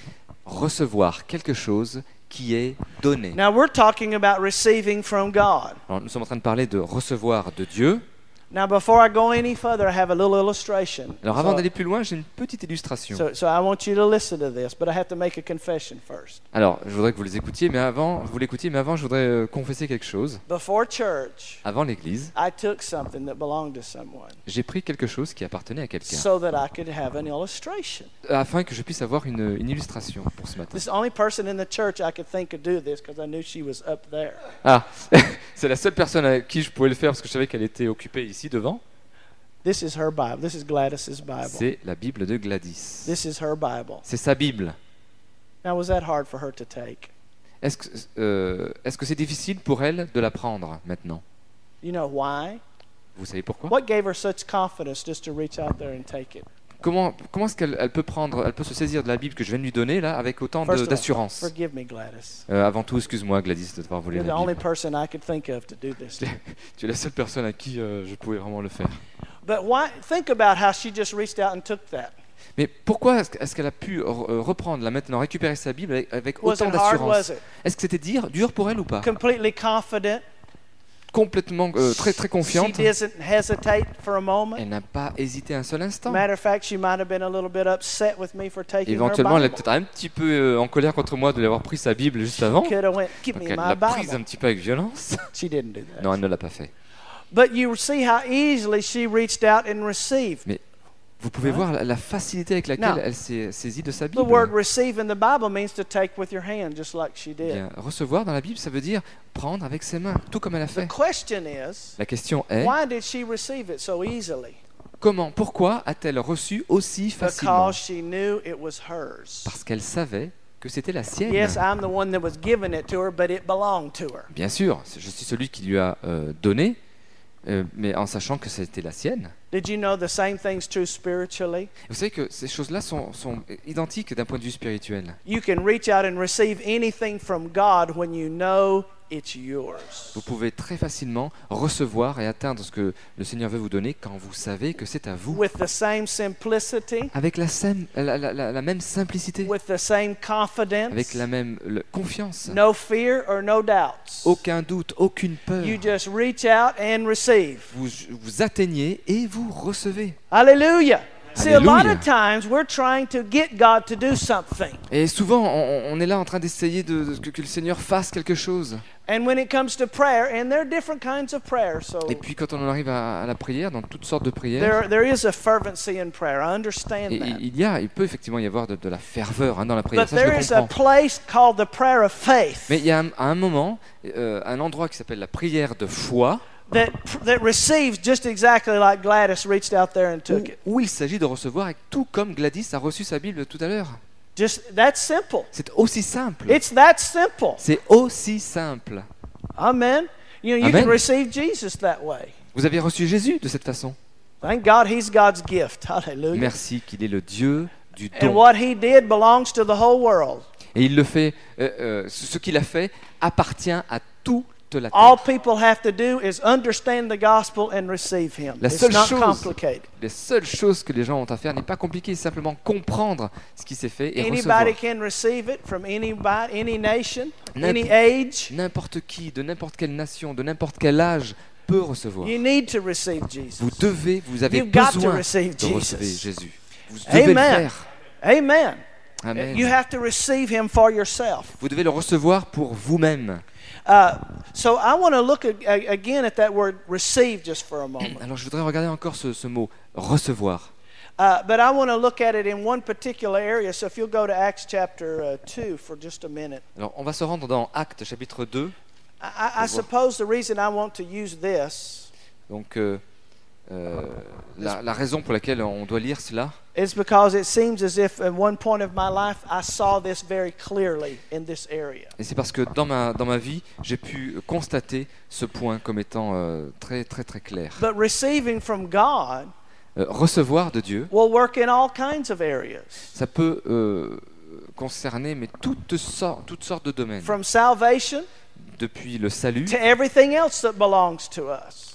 recevoir quelque chose qui est donné. Now we're talking about receiving from God. Alors, nous sommes en train de parler de recevoir de Dieu. Now before I go any further, I have a little illustration. Alors avant So- d'aller plus loin, j'ai une petite illustration. So, so I want you to listen to this, but I have to make a confession first. Alors, je voudrais que vous les écoutiez, mais avant, vous l'écoutiez, mais avant, je voudrais euh, confesser quelque chose. Before church, Avant l'église, I took something that belonged to someone j'ai pris quelque chose qui appartenait à quelqu'un, so that I could have an illustration. afin que je puisse avoir une, une illustration pour ce matin. This is the only person in the church I could think could do this because I knew she was up there. Ah, c'est la seule personne à qui je pouvais le faire parce que je savais qu'elle était occupée ici devant. This is her Bible. This is Gladys's Bible. C'est la Bible de Gladys. This is her Bible. C'est sa Bible. Now, was that hard for her to take? Est-ce que euh, est-ce que c'est difficile pour elle de la prendre maintenant? You know why? Vous savez pourquoi? What gave her such confidence just to reach out there and take it? Comment, comment est-ce qu'elle elle peut prendre, elle peut se saisir de la Bible que je viens de lui donner là avec autant de- First of all, d'assurance? forgive me, Gladys. Euh, avant tout, excuse-moi Gladys de t'avoir volé You're the la only Bible. person I could think of to do this. Tu es la seule personne à qui euh, je pouvais vraiment le faire. But why? Think about how she just reached out and took that. Mais pourquoi est-ce que- est-ce qu'elle a pu re- euh, reprendre, là maintenant, récupérer sa Bible avec, avec Was autant it hard? d'assurance? Was it Est-ce que c'était dire, dur pour elle ou pas? completely confident? Complètement, euh, très très She confiante. doesn't hesitate for a moment. Elle n'a pas hésité un seul instant. Matter of fact, she might have been a little bit upset with me for taking Éventuellement, elle her est Bible. peut-être un petit peu euh, en colère contre moi de lui avoir pris sa Bible juste avant. Could have went, give Donc me elle my l'a prise un Bible. petit peu avec violence. She didn't do that. Non, elle ne l'a pas fait. But you see how easily she reached out and received. Vous pouvez Hein? voir la, la facilité avec laquelle Non. elle s'est saisie de sa The Bible. word receive in the Bible means to take with your hand, just like she Eh did. bien, recevoir dans la Bible, ça veut dire prendre avec ses mains, tout comme elle a The fait. question is, La question est, why did she receive it so easily? comment, pourquoi a-t-elle reçu aussi facilement? Because she knew it was hers. Parce qu'elle savait que c'était la sienne. Yes, I'm the one that was giving it to her, but it belonged to her. Bien sûr, je suis celui qui lui a euh, donné, euh, mais en sachant que c'était la sienne. Did you know the same thing's true spiritually? Vous savez que ces choses-là sont, sont identiques d'un point de vue spirituel. You can reach out and receive anything from God when you know it's yours. Vous pouvez très facilement recevoir et atteindre ce que le Seigneur veut vous donner quand vous savez que c'est à vous. With the same simplicity, Avec la, sem- la, la- la- la même simplicité, with the same confidence, avec la même le- confiance, no fear or no doubts. aucun doute, aucune peur. You just reach out and receive. Vous, vous atteignez et vous recevez. Hallelujah. See, a lot Hallelujah. of times we're trying to get God to do something. Et souvent, on, on est là en train d'essayer de, de- que, que le Seigneur fasse quelque chose. And when it comes to prayer, and there are different kinds of prayer, so Et puis quand on en arrive à, à la prière, dans toutes sortes de prières, there, there is a fervency in prayer. I understand et, that. il y a, il peut effectivement y avoir de, de la ferveur hein, dans la prière. But Ça, je there le is a comprends. place called the prayer of faith Mais il y a un, à un moment, euh, un endroit qui s'appelle la prière de foi, that, that receives just exactly like Gladys reached out there and où, took it. où il s'agit de recevoir, et tout comme Gladys a reçu sa Bible tout à l'heure. Just that's simple. C'est aussi simple. It's that simple. C'est aussi simple. Amen. You know, you Amen. can receive Jesus that way. Vous avez reçu Jésus de cette façon. Thank God he's God's gift. Hallelujah. Merci qu'il est le Dieu du And don. what he did belongs to the whole world. Et il le fait, euh, euh, ce ce qu'il a fait appartient à toute la All terre. people have to do is understand the gospel and receive him. La It's seule not chose- complicated. Les seules choses que les gens ont à faire n'est pas compliqué, c'est simplement comprendre ce qui s'est fait et recevoir. Anybody can receive it from anybody, any nation, any N'importe- age. N'importe qui, de n'importe quelle nation, de n'importe quel âge peut recevoir. You need to receive Jesus. Vous devez, vous avez You've got to besoin receive de recevoir Jesus. Jésus. Vous devez le Amen. faire. Amen. Amen. You have to receive him for yourself. Vous devez le recevoir pour vous-même. Uh, so I want to look ag- ag- again at that word receive just for a moment. Alors je voudrais regarder encore ce, ce mot recevoir. Uh, but I want to look at it in one particular area. So if you'll go to Acts chapter uh, two for just a minute. Alors on va se rendre dans Actes chapitre deux. I, I, I suppose the reason I want to use this Donc euh, euh, la, la raison pour laquelle on doit lire cela, is because it seems as if at one point of my life I saw this very clearly in this area. et c'est parce que dans ma, dans ma vie, j'ai pu constater ce point comme étant euh, très très très clair. But receiving from God Euh, recevoir de Dieu, will work in all kinds of areas. ça peut euh, concerner mais toutes sortes, toutes sortes de domaines, From salvation depuis le salut to everything else that belongs to us.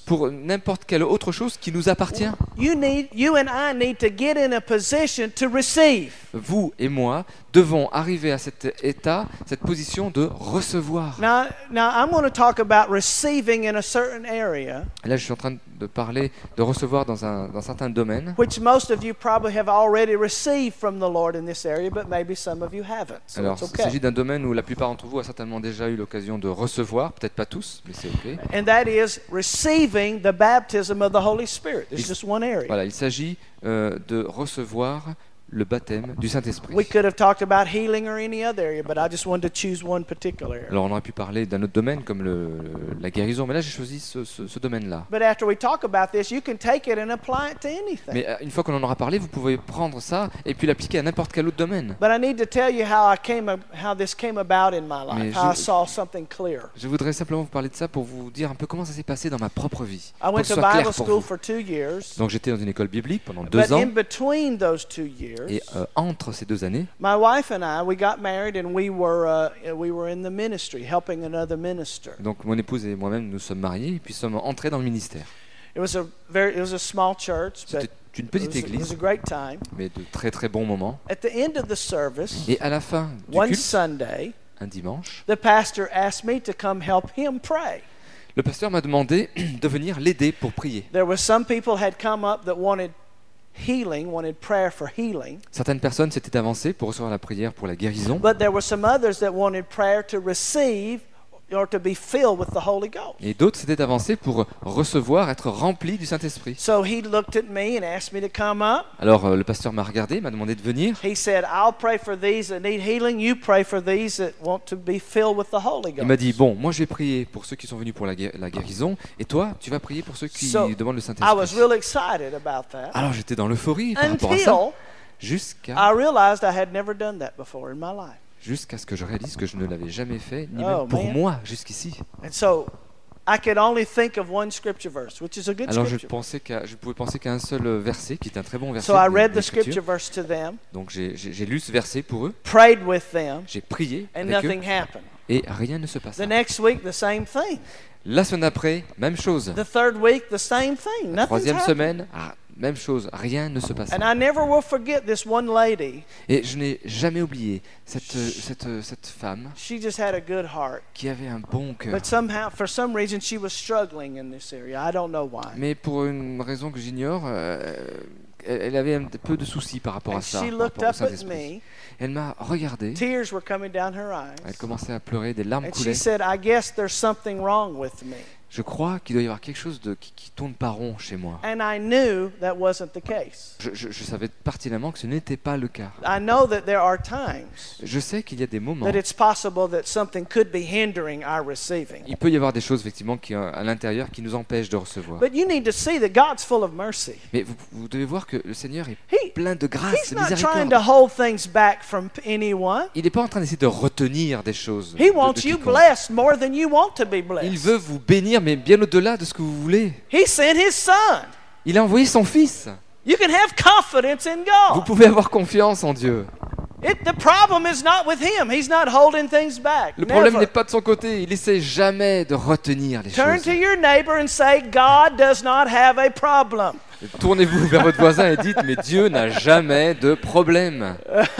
pour n'importe quelle autre chose qui nous appartient. You need, you and I need to get in a position to receive. Vous et moi devons arriver à cet état, cette position de recevoir. Now, now I'm going to talk about receiving in a certain area, Là, je suis en train de parler de recevoir dans un, dans certains domaines. which most of you probably have already received from the Lord in this area, but maybe some of you haven't. So Alors, it's il okay. s'agit d'un domaine où la plupart d'entre vous a certainement déjà eu l'occasion de recevoir, peut-être pas tous, mais c'est ok. And that is receiving the baptism of the Holy Spirit. There's just one area. Voilà, il s'agit euh, de recevoir le baptême du Saint-Esprit. We could have talked about healing or any other area, but I just wanted to choose one particular area. Alors, on aurait pu parler d'un autre domaine comme le, le- la guérison, mais là, j'ai choisi ce, ce- ce domaine-là. But after we talk about this, you can take it and apply it to anything. Mais euh, une fois qu'on en aura parlé, vous pouvez prendre ça et puis l'appliquer à n'importe quel autre domaine. But I need to tell you how I came, ab- how this came about in my Mais life, how I je- saw something clear. Je voudrais simplement vous parler de ça pour vous dire un peu comment ça s'est passé dans ma propre vie. I Pour went que ce to soit clair Bible pour school vous. for two years, Donc j'étais dans une école biblique pendant but deux in ans between those two years, et euh, entre ces deux années, my wife and I, we got married and we were uh, we were in the ministry, helping another minister. donc mon épouse et moi-même nous sommes mariés et puis sommes entrés dans le ministère. It was a very, it was a small church, but C'était une it petite was, it was église, a great time. mais de très très bons moments. At the end of the service, Et à la fin du one culte, Sunday, un dimanche, the pastor asked me to come help him pray. le pasteur m'a demandé de venir l'aider pour prier. There were some people had come up that wanted healing, wanted prayer for healing, Certaines personnes s'étaient avancées pour recevoir la prière pour la guérison, but there were some others that wanted prayer to receive or to be filled with the Holy Ghost. et d'autres s'étaient avancées pour recevoir, être remplis du Saint-Esprit. So he looked at me and asked me to come up. Alors euh, le pasteur m'a regardé, m'a demandé de venir. He said, I'll pray for these that need healing. You pray for these that want to be filled with the Holy Il m'a dit, Ghost. bon, moi je vais prier pour ceux qui sont venus pour la, gué- la guérison, et toi, tu vas prier pour ceux qui So, demandent le I was Saint-Esprit. real excited about that Alors j'étais dans l'euphorie par rapport à ça, until jusqu'à I realized I had never done that before in my life. jusqu'à ce que je réalise que je ne l'avais jamais fait, ni Oh, même pour man. moi jusqu'ici. And so I could only think of one scripture verse, which is a good Alors je scripture. pensais qu'à, je pouvais penser qu'à un seul verset, qui est un très bon verset So I de- read de the scripture l'Écriture. verse to them, Donc j'ai, j'ai- j'ai lu ce verset pour eux, prayed with them, j'ai prié and avec eux, nothing happened. et rien ne se passa. The next week, the same thing. La semaine après, même chose. The third week, the same thing. La Nothing's troisième happened. semaine, ah, même chose, rien ne se passa. And I never will forget this one lady. Et je n'ai jamais oublié cette, euh, cette, euh, cette femme She just had a good heart. qui avait un bon cœur. But somehow, for some reason, she was struggling in this area. I don't know why. Mais pour une raison que j'ignore, euh, elle elle avait un peu de soucis par rapport And à ça, she par looked rapport au up at Saint-Esprit. me. Elle m'a regardé, Tears were coming down her elle eyes. commençait à pleurer, des larmes And she coulaient. said, I guess there's something wrong with me. Je crois qu'il doit y avoir quelque chose de, qui, qui tourne pas rond chez moi. And I knew that wasn't the case. Je, je- je savais pertinemment que ce n'était pas le cas. I know that there are times Je sais qu'il y a des moments, that it's possible that something could be hindering our receiving. il peut y avoir des choses effectivement qui, euh, à l'intérieur qui nous empêchent de recevoir. But you need to see that God's full of mercy. Mais vous, vous devez voir que le Seigneur est He, plein de grâce, he's de not trying miséricorde. to hold things back from anyone. Il n'est pas en train d'essayer de retenir des choses. He de- de wants you quiconque. blessed more than you want to be Il blessed. veut vous bénir, mais bien au-delà de ce que vous voulez. He sent his son. Il a envoyé son Fils. You can have confidence in Vous God. pouvez avoir confiance en Dieu. It, the problem is not with him. He's not holding things back. Le problème n'est Never. pas de son côté. Il essaie jamais de retenir les Turn choses. to your neighbor and say, God does not have a problem. Tournez-vous vers votre voisin et dites, mais Dieu n'a jamais de problème.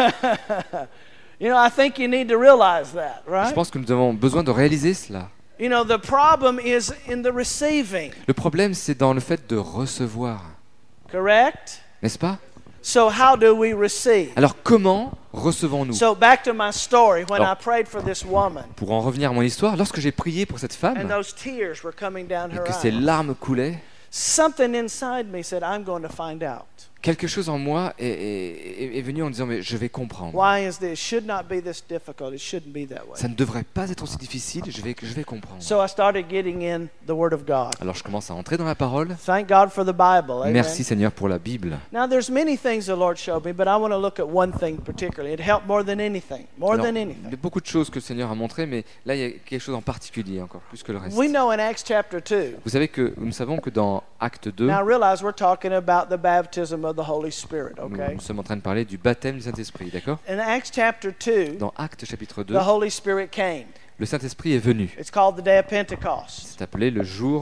You know, I think you need to realize that, Je right? pense que nous avons besoin de réaliser cela. You know, the problem is in the receiving, Le problème, c'est dans le fait de recevoir. correct? N'est-ce pas? So how do we receive? Alors, comment recevons-nous? So back to my story, when Alors- I prayed for this woman, Pour en revenir à mon histoire, lorsque j'ai prié pour cette and femme those tears were coming down et her que ces eyes, larmes coulaient, something inside me said, I'm going to find out. quelque chose en moi est, est- est venu en disant, mais je vais comprendre. Why is this? It should not be this difficult. It shouldn't be that way. Ça ne devrait pas être aussi difficile, je vais, je vais comprendre. So I started getting in the Word of God. Alors je commence à entrer dans la parole. Thank God for the Bible. Amen. Merci Seigneur pour la Bible. Now there's many things the Lord showed me, but I want to look at one thing particularly. It helped more than anything. More Alors, than il y a anything. beaucoup de choses que le Seigneur a montrées, mais là il y a quelque chose en particulier encore plus que le reste. We know in Acts chapter two. Vous savez que nous savons que dans Acte deux, Now realize we're talking about the baptism of the Holy Spirit, nous, okay? nous sommes en train de parler du baptême du Saint-Esprit, d'accord? In Acts chapter two, Dans Acte chapitre deux, the Holy Spirit came. le Saint-Esprit est venu. It's called the day of Pentecost. C'est appelé le jour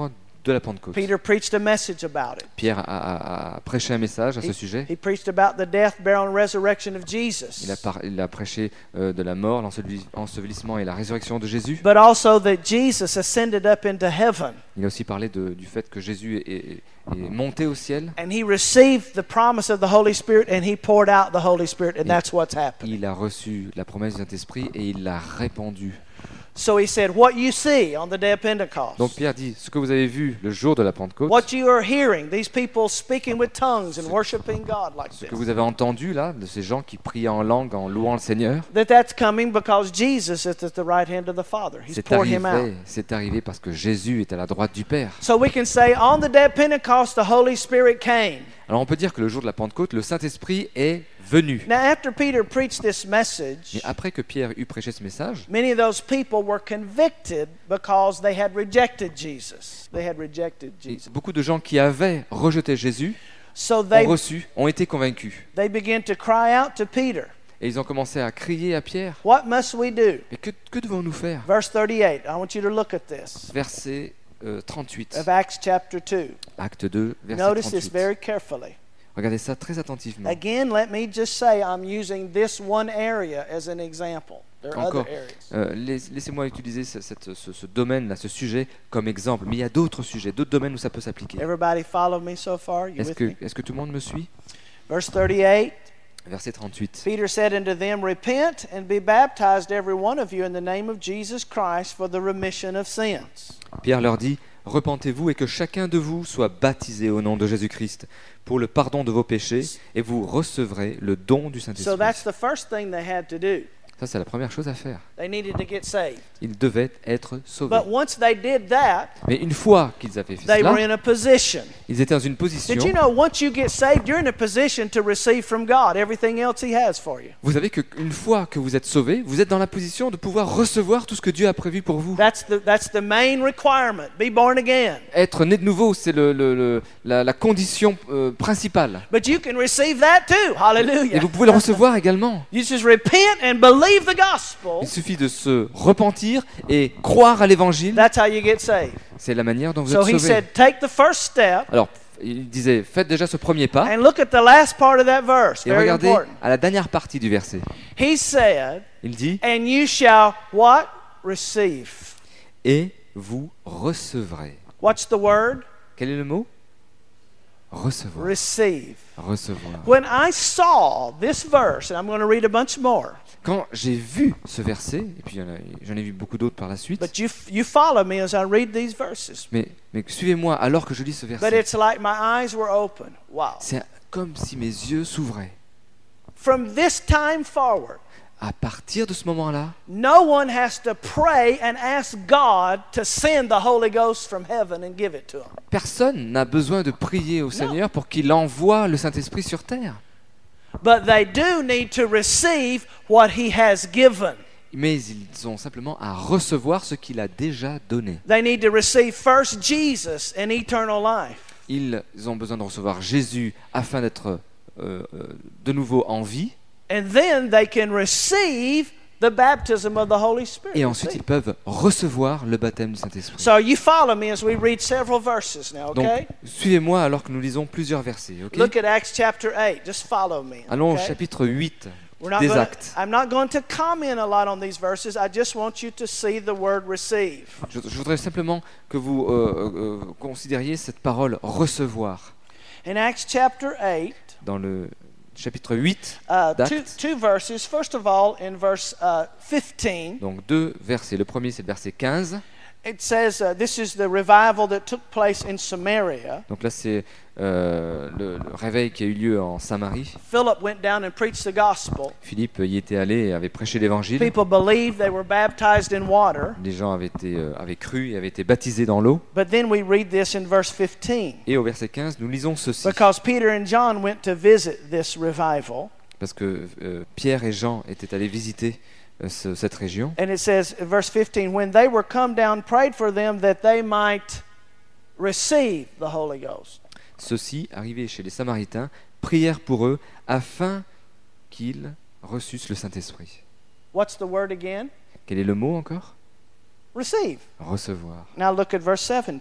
de la Pentecôte. Peter preached a message about it. Pierre a, a- a prêché un message à ce He, sujet. he preached about the death, burial, and resurrection of Jesus. Il a, par- il a prêché euh, de la mort, l'enseveli- l'ensevelissement et la résurrection de Jésus. But also that Jesus ascended up into heaven Il a aussi parlé de- du fait que Jésus est, est- est monté au ciel. and he received the promise of the Holy Spirit and he poured out the Holy Spirit, and that's what's happening. Il a reçu la promesse du Saint-Esprit et il l'a répandue. So he said, what you see on the day of Pentecost, Donc Pierre dit, ce que vous avez vu le jour de la Pentecôte, what you are hearing, these people speaking with tongues and worshiping God like ce this, que vous avez entendu là, de ces gens qui priaient en langue en louant le Seigneur, that that's coming because Jesus is at the right hand of the Father. He's c'est poured him out. arrivé, c'est arrivé parce que Jésus est à la droite du Père. So we can say on the day of Pentecost, the Holy Spirit came. Alors on peut dire que le jour de la Pentecôte, le Saint-Esprit est venu. Now, after Peter preached this message, Mais après que Pierre eut prêché ce message, many of those people were convicted because they had rejected Jesus. They had rejected et Jesus. beaucoup de gens qui avaient rejeté Jésus So ont they, reçu, ont été convaincus. they began to cry out to Peter, Et ils ont commencé à crier à Pierre. what must we do? Mais que, que devons-nous faire? Verse thirty-eight, I want you to look at this, Verset euh, trente-huit. of Acts chapter two. Acte deux, verset Notice this trente-huit. very carefully. Regardez ça très attentivement. Again, let me just say I'm using this one area as an example. There are Encore, other areas. euh, lais- laissez-moi utiliser ce, cette- ce- ce domaine-là, ce sujet comme exemple. Mais il y a d'autres sujets, d'autres domaines où ça peut s'appliquer. Everybody follow me so far? You Est-ce with que, me? est-ce que tout le monde me suit? Verse thirty-eight. Verset trente-huit. Peter said unto them, repent and be baptized every one of you in the name of Jesus Christ for the remission of sins. Pierre leur dit, repentez-vous et que chacun de vous soit baptisé au nom de Jésus-Christ pour le pardon de vos péchés et vous recevrez le don du So Saint-Esprit. that's the first thing they had to do. Ça, c'est la première chose à faire. They needed to get saved. Ils devaient être sauvés. But once they did that, Mais une fois qu'ils avaient fait they were cela, in a position. ils étaient dans une position. Did you know once you get saved, you're in a position to receive from God everything else He has for you? Vous savez qu'une fois que vous êtes sauvés, vous êtes dans la position de pouvoir recevoir tout ce que Dieu a prévu pour vous. That's the, that's the main requirement. Be born again. Être né de nouveau, c'est le, le- le- la, la condition euh, principale. But you can receive that too. Et Hallelujah. vous pouvez le recevoir également. You just repent and believe the gospel. Il suffit de se repentir et croire à l'évangile. That's how you get saved. C'est la manière dont vous So êtes he sauvés. said, take the first step Alors, il disait, faites déjà ce premier pas. and look at the last part of that verse. Et Very regardez important. à la dernière partie du verset. He said, Il dit, and you shall what? Receive. et vous recevrez. What's the word? Quel est le mot? Recevoir. Receive. Recevoir. When I saw this verse, and I'm going to read a bunch more, Quand j'ai vu ce verset, et puis il y en a- j'en ai vu beaucoup d'autres par la suite, but you you follow me as I read these verses. mais, mais suivez-moi alors que je lis ce But verset. it's like my eyes were open. Wow. C'est comme si mes yeux s'ouvraient. From this time forward, À partir de ce moment-là, no one has to pray and ask God to send the Holy Ghost from heaven and give it to them. personne n'a besoin de prier au Seigneur pour qu'il envoie le Saint-Esprit sur terre. But they do need to receive what He has given. Mais ils ont simplement à recevoir ce qu'il a déjà donné. They need to receive first Jesus and eternal life. Ils ont besoin de recevoir Jésus afin d'être euh, euh, de nouveau en vie. And then they can receive the baptism of the Holy Spirit. Et ensuite, ils peuvent recevoir le baptême du Saint-Esprit. So you follow me as we read several verses now, Donc, okay? suivez-moi alors que nous lisons plusieurs versets. ok Look at Acts chapter eight. Just follow me. Allons au okay? chapitre huit We're not des gonna- Actes. I'm not going to comment a lot on these verses. I just want you to see the word receive. Je, je voudrais simplement que vous euh, euh, considériez cette parole recevoir In Acts chapter eight, dans le chapitre huit uh, two, d'Actes. two verses. First of all, in verse uh, fifteen, Donc deux versets. Le premier, c'est le verset quinze. it says, uh, this is the revival that took place in Samaria. Donc là, c'est euh, le, le réveil qui a eu lieu en Samarie. Philip went down and preached the gospel. Philippe y était allé et avait prêché l'évangile. People believed, they were baptized in water. Les gens avaient, été, euh, avaient cru et avaient été baptisés dans l'eau. But then we read this in verse fifteen. Et au verset quinze, nous lisons ceci. Because Peter and John went to visit this revival. Parce que euh, Pierre et Jean étaient allés visiter euh, ce- cette région. And it says, in verse fifteen, when they were come down, prayed for them that they might receive the Holy Ghost. Ceux-ci, arrivés chez les Samaritains, prièrent pour eux afin qu'ils reçussent le Saint-Esprit. What's the word again? Quel est le mot encore? Receive. Recevoir. Now look at verse seventeen.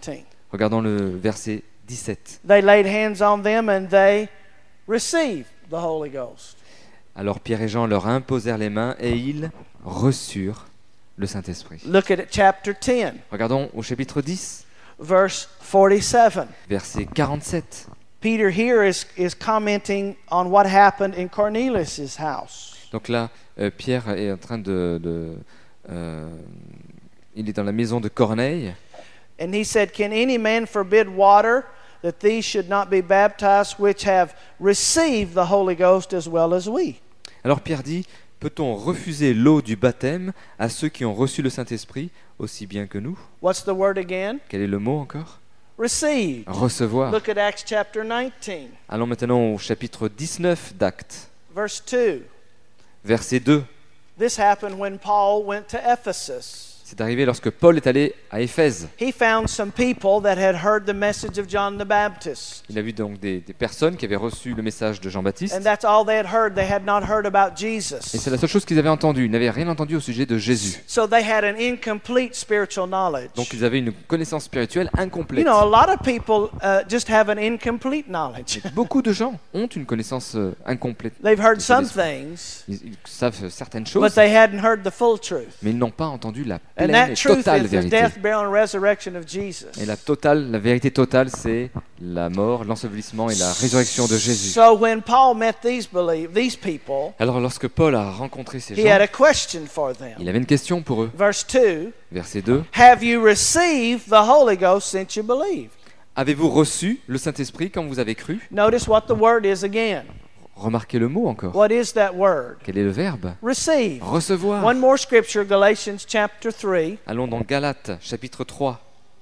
Regardons le verset dix-sept. They laid hands on them and they received the Holy Ghost. Alors Pierre et Jean leur imposèrent les mains et ils reçurent le Saint-Esprit. Look at it, chapter ten, Regardons au chapitre dix, verse forty-seven. verset quarante-sept. Peter here is, is commenting on what happened in Cornelius' house. Donc là, euh, Pierre est en train de... de euh, il est dans la maison de Corneille. And he said, Can any man forbid water that these should not be baptized which have received the Holy Ghost as well as we? Alors Pierre dit, peut-on refuser l'eau du baptême à ceux qui ont reçu le Saint-Esprit aussi bien que nous? What's the word again? Quel est le mot encore? Received. Recevoir. Look at Acts chapter nineteen, Allons maintenant au chapitre dix-neuf d'Actes, verse two. verset deux. This happened when Paul went to Ephesus. C'est arrivé lorsque Paul est allé à Éphèse. He found some people that had heard the message of John the Baptist. Il a vu donc des, des personnes qui avaient reçu le message de Jean-Baptiste. And that's all they had heard. They had not heard about Jesus. Et c'est la seule chose qu'ils avaient entendue. Ils n'avaient rien entendu au sujet de Jésus. So they had an incomplete spiritual knowledge. Donc ils avaient une connaissance spirituelle You incomplète. know, a lot of people uh, just have an incomplete knowledge. Beaucoup de gens ont une connaissance euh, incomplète. They've heard de some l'esprit. things, Ils, ils savent certaines but choses, they hadn't heard the full truth. mais ils n'ont pas entendu la And pleine that et truth totale is the vérité. death, burial, and resurrection of Jesus. Et la totale, la vérité totale, c'est la mort, l'ensevelissement et la résurrection de Jésus. So when Paul met these believe these people, Alors lorsque Paul a rencontré ces he had gens, a question for them. il avait une question pour eux. Verse two, Verset deux. have you received the Holy Ghost since you believed? Avez-vous reçu le Saint-Esprit quand vous avez cru? Notice what the word is again. Remarquez le mot encore. What is that word? Quel est le verbe? Receive. Recevoir. One more scripture, Galatians chapter three. Allons dans Galates, chapitre trois.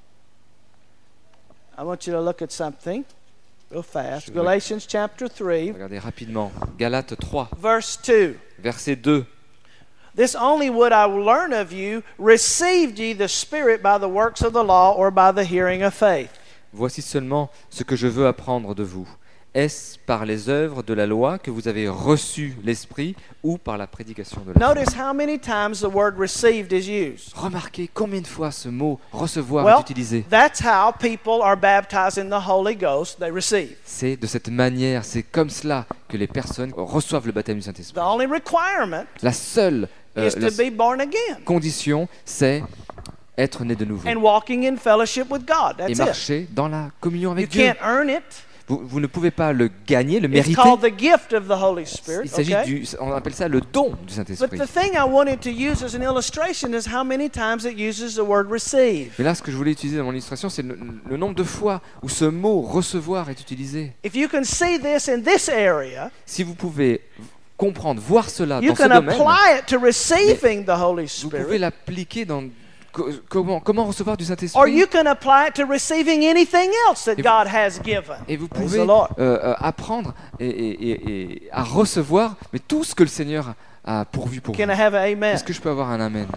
I want you to look at something real fast. Je vais- Galatians chapter three, Regardez rapidement. Galates trois, verse two. verset deux. This only would I learn of you, received ye the Spirit by the works of the law or by the hearing of faith? Voici seulement ce que je veux apprendre de vous. Est-ce par les œuvres de la loi que vous avez reçu l'Esprit ou par la prédication de la foi? Notice how many times the word received is used. Remarquez combien de fois ce mot recevoir Well, est utilisé. that's how people are baptized in the Holy Ghost. They receive. C'est de cette manière, c'est comme cela que les personnes reçoivent le baptême du The Saint-Esprit. only requirement La seule euh, is la to be born again condition, c'est être né de nouveau and walking in fellowship with God. et That's it. marcher dans la communion You avec Dieu. can't earn it. Vous, vous ne pouvez pas le gagner, le It's mériter. called the gift of the Holy Spirit. Il s'agit Okay? du, on appelle ça le don du But Saint-Esprit. the thing I wanted to use as an illustration is how many times it uses the word receive. Mais là, ce que je voulais utiliser dans mon illustration, c'est le, le nombre de fois où ce mot recevoir est utilisé. If you can see this in this area, Si vous pouvez comprendre, voir cela you dans ce can domaine, apply it to receiving the Holy vous pouvez Spirit, l'appliquer dans co- comment, comment recevoir du or Saint-Esprit. you can apply it to receiving anything else that Et vous- God has given. Et vous Praise pouvez the Lord. euh, euh, apprendre et, et- et- et à recevoir, mais tout ce que le Seigneur a pourvu pour vous. Can I have an amen? Est-ce que je peux avoir un amen?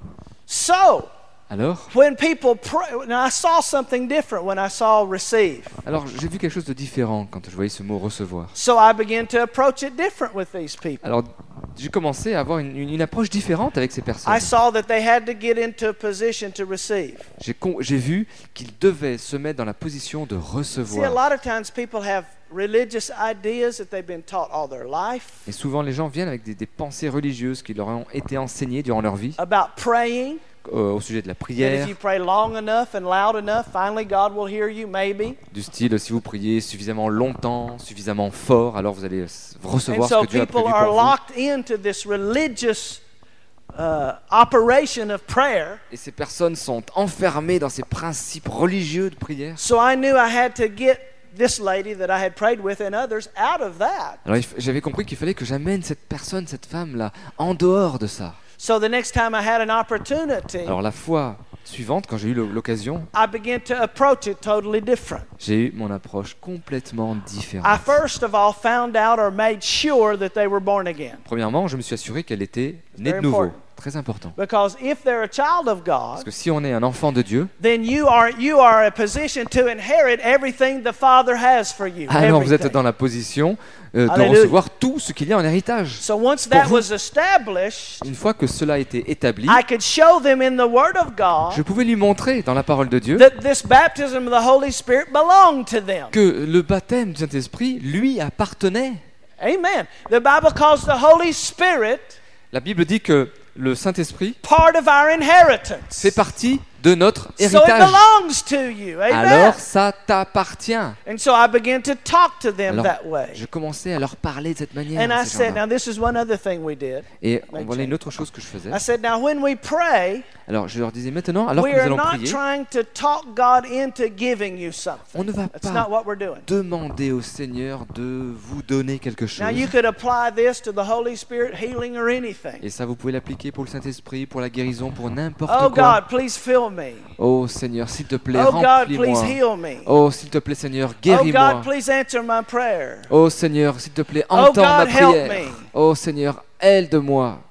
So, Alors, when people pray, now I saw something different when I saw receive. alors j'ai vu quelque chose de différent quand je voyais ce mot recevoir. So I began to approach it different with these people. Alors, j'ai commencé à avoir une, une- une approche différente avec ces personnes. I saw that they had to get into a position to receive. J'ai con- j'ai vu qu'ils devaient se mettre dans la position de See, a recevoir. lot of times people have religious ideas that they've been taught all their life Et souvent, les gens viennent avec des, des pensées religieuses qui leur ont été enseignées durant leur vie about praying. euh, au sujet de la That prière, if you pray long enough and loud enough, finally God will hear you, maybe. du style si vous priez suffisamment longtemps, suffisamment fort, alors vous allez s- And recevoir ce so que Dieu a people prévu are pour vous. locked into this religious uh, operation of prayer. Et ces personnes sont enfermées dans ces principes religieux de prière. So I knew I had to get this lady that I had prayed with and others out of that. Alors il f- j'avais compris qu'il fallait que j'amène cette personne, cette femme-là, en dehors de ça. So the next time I had an opportunity, Alors la fois suivante, quand j'ai eu le- l'occasion, I began to approach it totally different. j'ai eu mon approche complètement I différente. first of all found out or made sure that they were born again. Premièrement, je me suis assuré qu'elle était née de Very nouveau. important. très important. Because if they're a child of Parce God, que si on est un enfant de Dieu, then you are you are a position to inherit everything the Father has for you. alors vous êtes everything. dans la position euh, de Alléluia. recevoir tout ce qu'il y a en héritage. So once Pour that vous. was established, Une fois que cela a été établi, I could show them in the Word of God je pouvais lui montrer dans la parole de Dieu that this baptism of the Holy Spirit belonged to them. que le baptême du Saint-Esprit lui appartenait. Amen. The Bible calls the Holy Spirit La Bible dit que le Saint-Esprit part of our inheritance. fait partie de notre So it héritage. belongs to you. Amen. Alors ça t'appartient. And so I began to talk to them Alors, that way. je commençais à leur parler de cette manière. And à I ces said, gens-là. now this is one other thing we did. Et voilà une autre chose que je faisais. I said, now when we pray, Alors je leur disais maintenant, alors que we nous are allons not prier, trying to talk God into giving you something. on ne va That's pas not what we're doing. demander au Seigneur de vous donner quelque chose. Now you could apply this to the Holy Spirit healing or anything. Et ça, vous pouvez l'appliquer pour le Saint-Esprit, pour la guérison, pour n'importe Oh quoi. God, please fill me. Oh Seigneur, s'il te plaît, Oh God, please remplis-moi. heal me. Oh s'il te plaît, Seigneur, Oh God, guéris-moi. please answer my prayer. Oh Seigneur, s'il te plaît, Oh entends ma God, help prière. me. Oh Seigneur, aide-moi.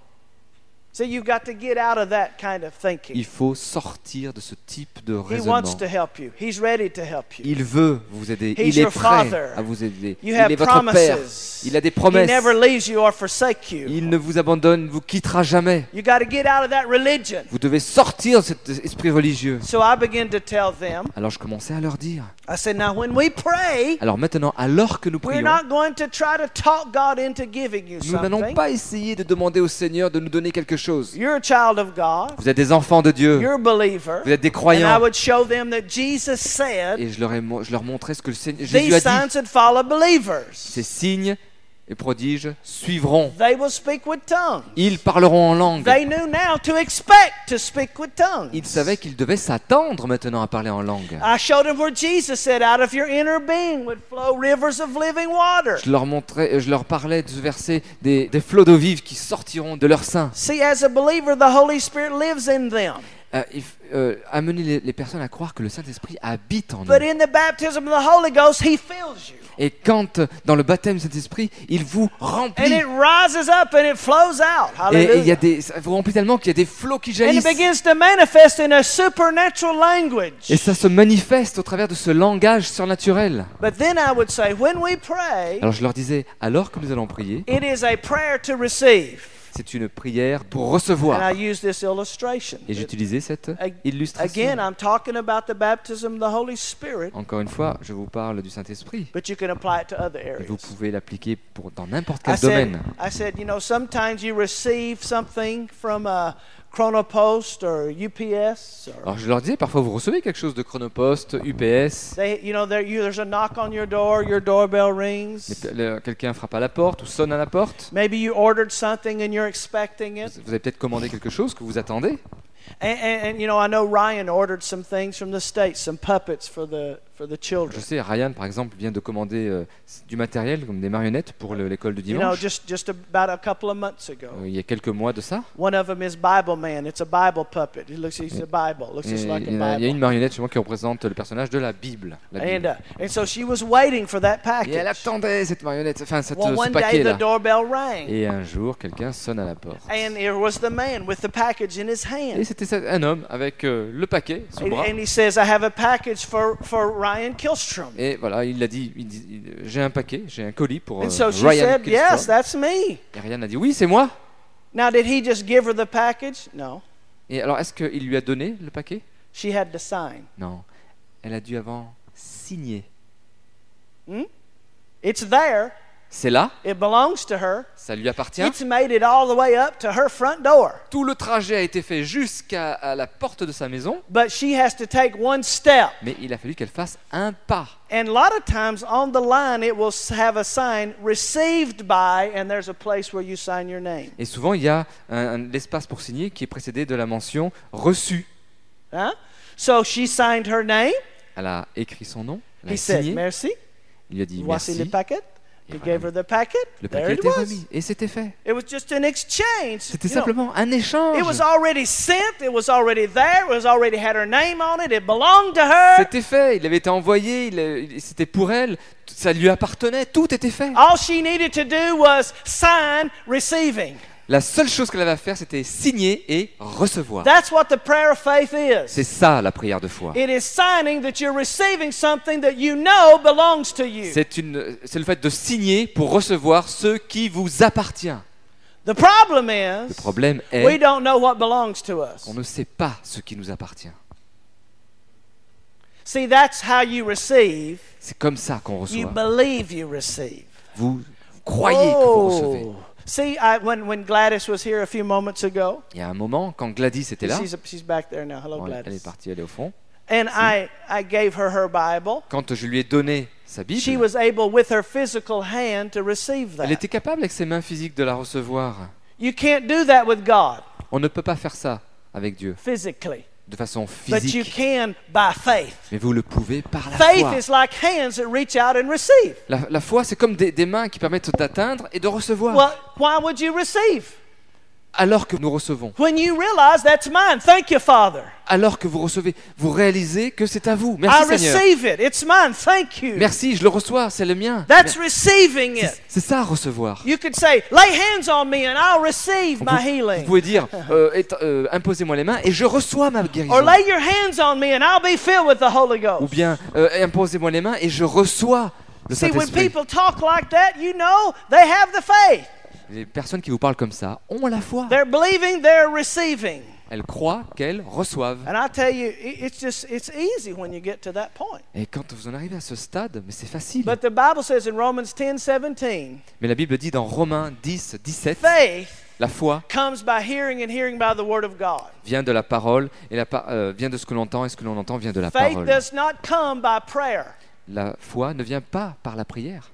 So you've got to get out of that kind of thinking. Il faut sortir de ce type de He wants raisonnement. to help you. He's ready to help you. Il veut vous aider. He's Il est your prêt father. à vous aider. You Il have est votre Père. promises. Il a des He promesses. never leaves you or forsake you. Il ne vous abandonne, ne vous quittera jamais. You got to get out of that religion. Vous devez sortir de cet esprit religieux. So I began to tell them, Alors je commençais à leur dire. I said, now when we pray, Alors maintenant, alors que nous we're prions, not going to try to talk God into giving you nous n'allons something. pas essayer de demander au Seigneur de nous donner quelque chose. You're a child of God. Vous êtes des enfants de Dieu. You're a believer. Vous êtes des And I croyants. would show them that Jesus said, Et je leur, ai, mo- je leur montrais ce que le Seigneur, Jésus these a dit. signs would follow believers. Ces signes et prodiges suivront. They will speak with tongues. Ils parleront en langue. They knew now to expect to speak with tongues. Ils savaient qu'ils devaient s'attendre maintenant à parler en langue. I showed them where Jesus said, out of your inner being would flow rivers of living water. Je leur montrais, je leur parlais de ce verset des, des flots d'eau vive qui sortiront de leur sein. See, as a believer, the Holy Spirit lives in them. Euh, il f- euh, amener les, les personnes à croire que le Saint-Esprit habite en But eux. in the baptism of the Holy Ghost, He fills you. Et quand, dans le baptême du Saint-Esprit, il vous And remplit. it rises up and it flows out. Et et il y a Hallelujah. des, ça vous remplit tellement qu'il y a des flots qui And it jaillissent. begins to manifest in a supernatural language. Et ça se manifeste au travers de ce langage surnaturel. But then I would say, when we pray, Alors je leur disais, alors que nous allons prier, it is a prayer to receive. c'est une prière pour And recevoir. I use this illustration. Et j'utilisais cette Ag- illustration. Again, I'm talking about the baptism of the Holy Spirit, Encore une fois, je vous parle du Saint-Esprit. but you can apply it to other Et vous areas. pouvez l'appliquer pour, dans n'importe I quel said, domaine. I said, you know, sometimes you receive something from a Chronopost or U P S. Or Alors je leur disais, parfois vous recevez quelque chose de Chronopost, U P S, they, you know, there, you, there's a knock on your door, your doorbell rings. mais le- quelqu'un frappe à la porte ou sonne à la porte. Maybe you ordered something and you're expecting it. Vous vous avez peut-être commandé quelque chose que vous attendez. And, and, and you know, I know Ryan ordered some things from the States, some puppets for the for the Je children. sais, Ryan par exemple vient de commander euh, du matériel comme des marionnettes pour le- l'école du You know, dimanche. just just about a couple of months ago. Euh, il y a quelques mois de ça. One of them is Bible Man. It's a Bible puppet. He looks, he's a Bible. Looks Et just like il y a a il y a une Bible. marionnette chez moi qui représente le personnage de la Bible. la And Bible. uh, and so she was waiting for that Et elle package. attendait cette marionnette, enfin cette, Well, ce one day paquet the là. doorbell rang, Et un jour, quelqu'un sonne à la porte. and it was the man with the package in his Et hand. c'était ça- un homme avec euh, le paquet sous le And, bras. and he says, "I have a package for for Ryan Kilstrom." Et voilà, il a dit, il dit, il- j'ai un paquet, j'ai un colis pour euh, And so she Ryan said, Kilstrom. "Yes, that's me." Et Ryan a dit, oui, c'est moi. Now, did he just give her the package? No. Et alors, est-ce qu'il lui a donné le paquet? She had to sign. Non. Elle a dû avant signer. Hmm? It's there. C'est là, It belongs to her. ça lui appartient. It's made it all the way up to her front door. Tout le trajet a été fait jusqu'à à la porte de sa maison, But she has to take one step. mais il a fallu qu'elle fasse un pas. And a lot of times on the line, it will s- have a sign received by, and there's a place where you sign your name. Et souvent, il y a un, un espace pour signer qui est précédé de la mention reçu. Huh? So she signed her name. Elle a écrit son nom, elle a He said, signé, "Merci." il lui a dit Voici le merci. paquet. Et He voilà. gave her the packet. Le There paquet it était was. remis et c'était fait. It was just an exchange. C'était You know, simplement un échange. it was already sent. It was already there. It was already had her name on it. It belonged to her. C'était fait, il avait été envoyé, il, il- c'était pour elle, ça lui appartenait, tout était fait. All she needed to do was sign receiving. La seule chose qu'elle avait à faire, c'était signer et recevoir. That's what the prayer of faith C'est is. ça la prière de foi. It is signing that you're receiving something that you know belongs to you. C'est une, c'est le fait de signer pour recevoir ce qui vous appartient. The problem Le is problème we est don't know what belongs to us. qu'on ne sait pas ce qui nous appartient. See, that's how you receive. C'est comme ça qu'on You reçoit. believe you receive. Vous croyez que vous recevez. Oh. See, I, when, when Gladys was here a few moments ago, Il y a un moment, quand Gladys était là, she's, she's back there now. Hello, bon, elle est Gladys. partie, elle est au fond. And I, I gave her her Bible. Quand je lui ai donné sa She Bible, was able, with her physical hand, to receive elle that. était capable avec ses mains physiques de la recevoir. You can't do that with God On ne peut pas faire ça avec Dieu physically, de façon but you physique, can by faith. mais vous le pouvez par la Faith foi. is like hands that reach out and receive. La, la foi, c'est comme des, des mains qui permettent d'atteindre et de recevoir. Well, why would you receive? Alors que nous recevons, When you realize that's mine, thank you, Father. alors que vous recevez, vous réalisez que c'est à vous. I Merci Seigneur. receive it. It's mine. Thank you. Merci, je le reçois, c'est le mien. That's receiving C'est it. c'est ça, recevoir. You could say, lay hands on me and I'll receive Vous, my vous healing. pouvez dire, euh, et- euh, imposez-moi les mains et je reçois ma Or guérison. lay your hands on me and I'll be filled with the Holy Ou Ghost. bien, euh, imposez-moi les mains et je reçois le See, when Saint-Esprit. people talk like that, you know they have the faith. Les personnes qui vous parlent comme ça ont la foi. They're believing, they're receiving. Elles croient qu'elles reçoivent. And I tell you, i- it's just, it's easy when you get to that point. Et quand vous en arrivez à ce stade, mais c'est facile. But the Bible says in Romans ten seventeen, Mais la Bible dit dans Romains dix, dix-sept, faith la foi comes by hearing and hearing by the Word of God. vient de la parole et la par- euh, vient de ce que l'on entend et ce que l'on entend vient de la Faith parole. does not come by prayer. La foi ne vient pas par la prière.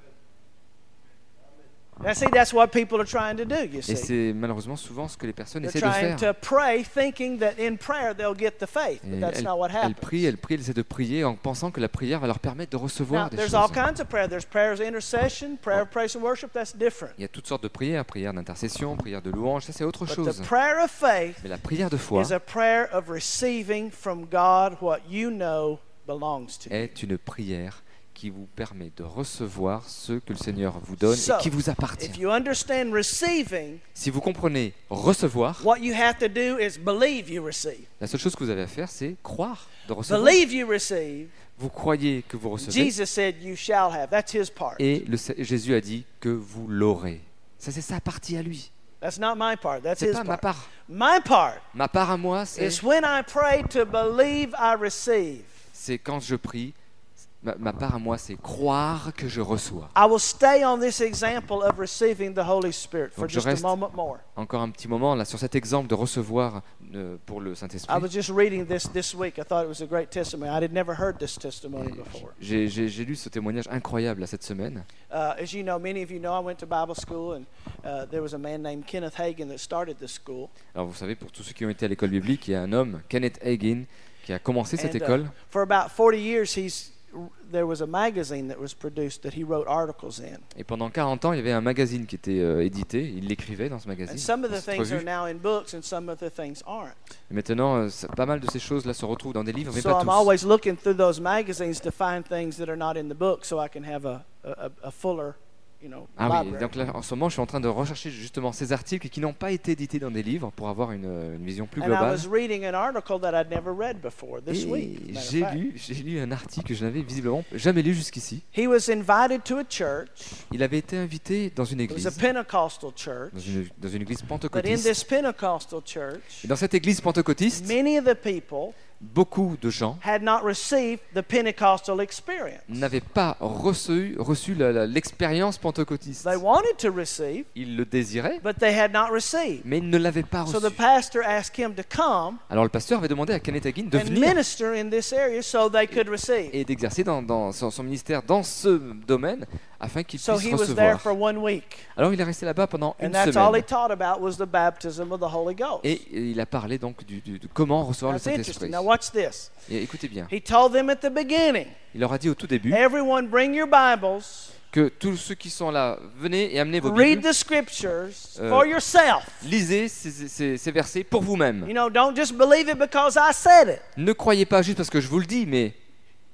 Now, see, that's what people are trying to do, you Et see. c'est malheureusement souvent ce que les personnes They're essaient de trying faire. to pray thinking that in prayer they'll get the faith, Et but that's elles, not what elles happens. prient, elles prient, elles essaient de prier en pensant que la prière va leur permettre de Now, recevoir des there's choses. all kinds of prayer. There's prayers of intercession, prayer of praise and worship, that's different. Il y a toutes sortes de prières, prières d'intercession, prières de louange, ça c'est autre But chose. the prayer of faith Mais la prière de foi is a prayer of receiving from God what you know belongs to you. est une prière qui vous permet de recevoir ce que le Seigneur vous donne So, et qui vous appartient. If you understand receiving, Si vous comprenez recevoir, what you have to do is believe you receive. la seule chose que vous avez à faire, c'est croire de recevoir. Believe you receive. Vous croyez que vous recevez Jesus said you shall have. That's his part. et le, Jésus a dit que vous l'aurez. Ça, c'est sa partie à lui. That's not my part. That's C'est his pas ma part. part. My part Ma part à moi, c'est is when I pray to believe I receive. c'est quand je prie. Ma, ma part à moi, c'est croire que je reçois. I will stay on this example of receiving the Holy Spirit for Donc, je just a reste- moment more. Encore un petit moment là sur cet exemple de recevoir euh, pour le I Saint-Esprit. was just reading this this week. I thought it was a great testimony. I had never heard this testimony before. J'ai j'ai- j'ai lu ce témoignage incroyable là, cette semaine. Uh, as you know, many of you know, I went to Bible school, and uh, there was a man named Kenneth Hagin that started this school. Alors vous savez, pour tous ceux qui ont été à l'école biblique, il y a un homme, Kenneth Hagin, qui a commencé cette And, uh, école. for about forty years, he's there was a magazine that was produced that he wrote articles in. Et pendant quarante ans, il y avait un magazine qui était euh, édité. Il l'écrivait dans ce And magazine. some of dans the cette things are revue. now in books, and some of the things aren't. Et maintenant, euh, ça- pas mal de ces choses-là se retrouvent dans des livres, mais So pas I'm tous. always looking through those magazines to find things that are not in the book, so I can have a a, a fuller, you know, Ah oui, library. donc là, en ce moment, je suis en train de rechercher justement ces articles qui n'ont pas été édités dans des livres pour avoir une, euh, une vision plus And I globale. was reading an article that I'd never read before this week. Et as a matter of j'ai fact. lu, j'ai lu un article que je n'avais visiblement jamais lu jusqu'ici. He was invited to a church. Il avait été invité dans une It was église, a Pentecostal church. dans une, dans une église But in pentecôtiste. this Pentecostal church, Et dans cette église pentecôtiste, many of the people beaucoup de gens had not received the Pentecostal experience. n'avaient pas reçu, reçu la- la- l'expérience pentecôtiste. They wanted to receive, Ils le désiraient, but they had not received. mais ils ne l'avaient pas So reçu. the pastor asked him to come Alors le pasteur avait demandé à Kenneth Hagin de and venir minister in this area so they could receive. et d'exercer dans, dans son, son ministère dans ce domaine afin qu'il So puisse he was there recevoir. for one week. Alors il est resté là-bas pendant And une that's all he semaine taught about was the baptism of the Holy Ghost. et il a parlé donc du, du- de comment recevoir le That's interesting. Saint-Esprit. Now watch this. Et écoutez bien, He told them at the beginning, il leur a dit au tout début everyone bring your Bibles, que tous ceux qui sont là, venez et amenez vos read Bibles, the scriptures Euh, for yourself. lisez ces, ces- ces versets pour vous-même. You know, don't just believe it because I said it. Ne croyez pas juste parce que je vous le dis, mais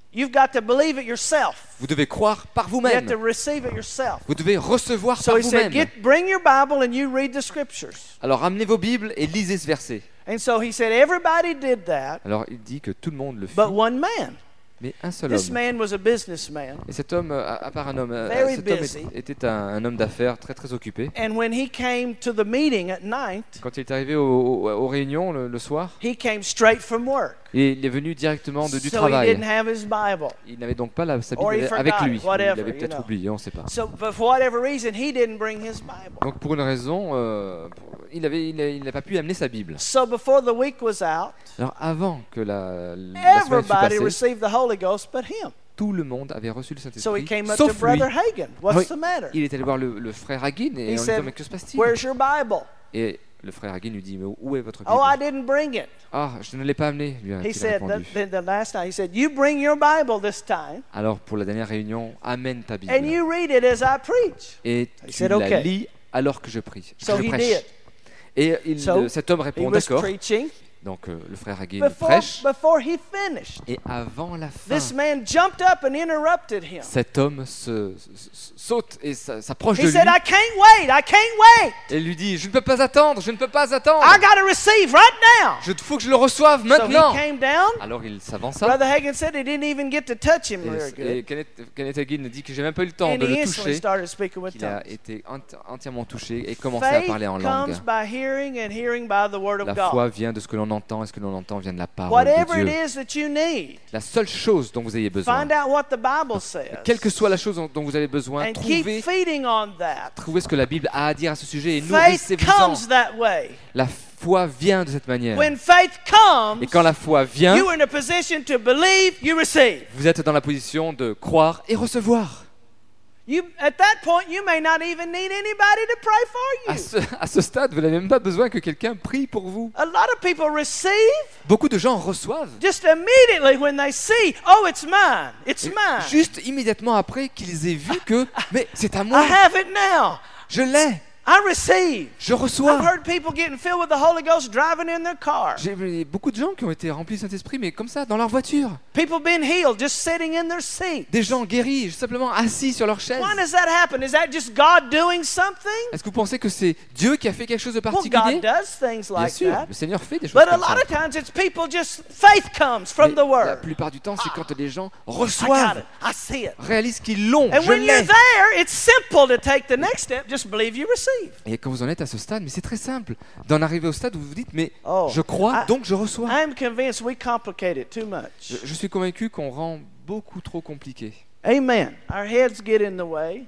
You've got to believe it yourself. Vous devez croire par You have to vous-même. receive it yourself. Vous devez recevoir So par he said, vous-même. get, bring your Bible and you read the scriptures. Alors ramenez vos Bibles et lisez ce verset. And so he said, everybody did that, Alors il dit que tout le monde le fit, but one man. mais un seul This homme. man was a businessman. Et cet homme, euh, à à part un homme, euh, Very cet homme busy. est- était un, un homme d'affaires très très occupé. And when he came to the meeting at night, Quand il est arrivé au- au- aux réunions le, le soir, he came straight from work. et il est venu directement de, du So he travail. didn't have his Bible. Il n'avait donc pas la, sa Or he Bible avec forgot lui. it, Il whatever, l'avait you peut-être know. oublié, on ne sait pas. So, but for whatever reason, he didn't bring his Bible. Donc pour une raison, euh, pour- il avait, il a- il n'a pas pu amener sa Bible. So before the week was out, Alors avant que la, la semaine fût everybody passée, received the Holy Ghost but him. tout le monde avait reçu le So he Saint-Esprit, came up to sauf lui. Brother Hagen. What's Oui. the matter? Il est allé voir le, le frère Hagin et He on lui said, dit mais que se passe-t-il? Where's your Bible? Et le frère Hagin lui dit mais où est votre Bible? Oh, I didn't bring it. Ah, je ne l'ai pas amené, lui He a-t-il said, répondu. the, the, the last time, he said, you bring your Bible this time Alors pour la dernière réunion, amène ta Bible and you read it as I preach. et He tu said, la okay. lis alors que je prie. que So je he prêche. did. Et il- So, euh, cet homme He répond was d'accord. preaching. Donc euh, le frère Hagin Before, prêche before he finished, et avant la fin, this man jumped up and interrupted him. cet homme se, se- se- saute et sa- s'approche de He lui said, I can't wait. I can't wait. et lui dit je ne peux pas attendre, je ne peux pas attendre. I got to receive right now. Il faut que je le reçoive So maintenant. he came down. Alors il s'avança Brother Hagen said he didn't even get to touch him very et, et good. Kenneth, Kenneth Hagin dit que j'ai même pas eu le temps And de he le instantly toucher, started speaking with qu'il a tongues. été enti- entièrement touché et commencé à Faith parler en langue. comes by hearing and hearing by the word of La God. foi vient de ce que l'on entend et ce que l'on entend vient de la parole Whatever de it Dieu. is that you need, La seule chose dont vous ayez besoin, find out what the Bible says. quelle que soit la chose dont- dont vous avez besoin, And keep trouvez, feeding on that. trouvez ce que la Bible a à dire à ce sujet et Faith nourrissez-vous-en. comes that way. La foi vient de cette manière. When faith comes, Et quand la foi vient, you are in a position to believe, you receive. vous êtes dans la position de croire et recevoir. You, at that point, you may not even need anybody to pray for À you. ce, à ce stade, vous n'avez même pas besoin que quelqu'un prie pour vous. A lot of people receive Beaucoup de gens reçoivent. just immediately when they see, oh, it's mine, it's Et mine. juste immédiatement après qu'ils aient vu que, mais c'est à moi, I have it now. je l'ai, I receive. je I've reçois. heard people getting filled with the Holy Ghost driving in their car. J'ai vu beaucoup de gens qui ont été remplis du Saint-Esprit, mais comme ça, dans leur voiture. People being healed just sitting in their seat. Des gens guéris, simplement assis sur leur chaise. Why does that happen? Is that just God doing something? Est-ce que vous pensez que c'est Dieu qui a fait quelque chose de Well, particulier? God does things Bien like sûr, that. le Seigneur fait des choses But a comme lot ça. of times it's people just, faith comes from Mais the la Word. plupart du temps, c'est quand les gens I got reçoivent, it. I see it. réalisent qu'ils l'ont, And je when you're l'ai. there, it's simple to take the next step. Just believe you receive. Et quand vous en êtes à ce stade, mais c'est très simple, d'en arriver au stade où vous vous dites, mais Oh, je crois, I- donc je reçois. I'm convinced we complicate it too Je, much. je suis convaincu qu'on rend beaucoup trop compliqué. Amen. Our heads get in the way.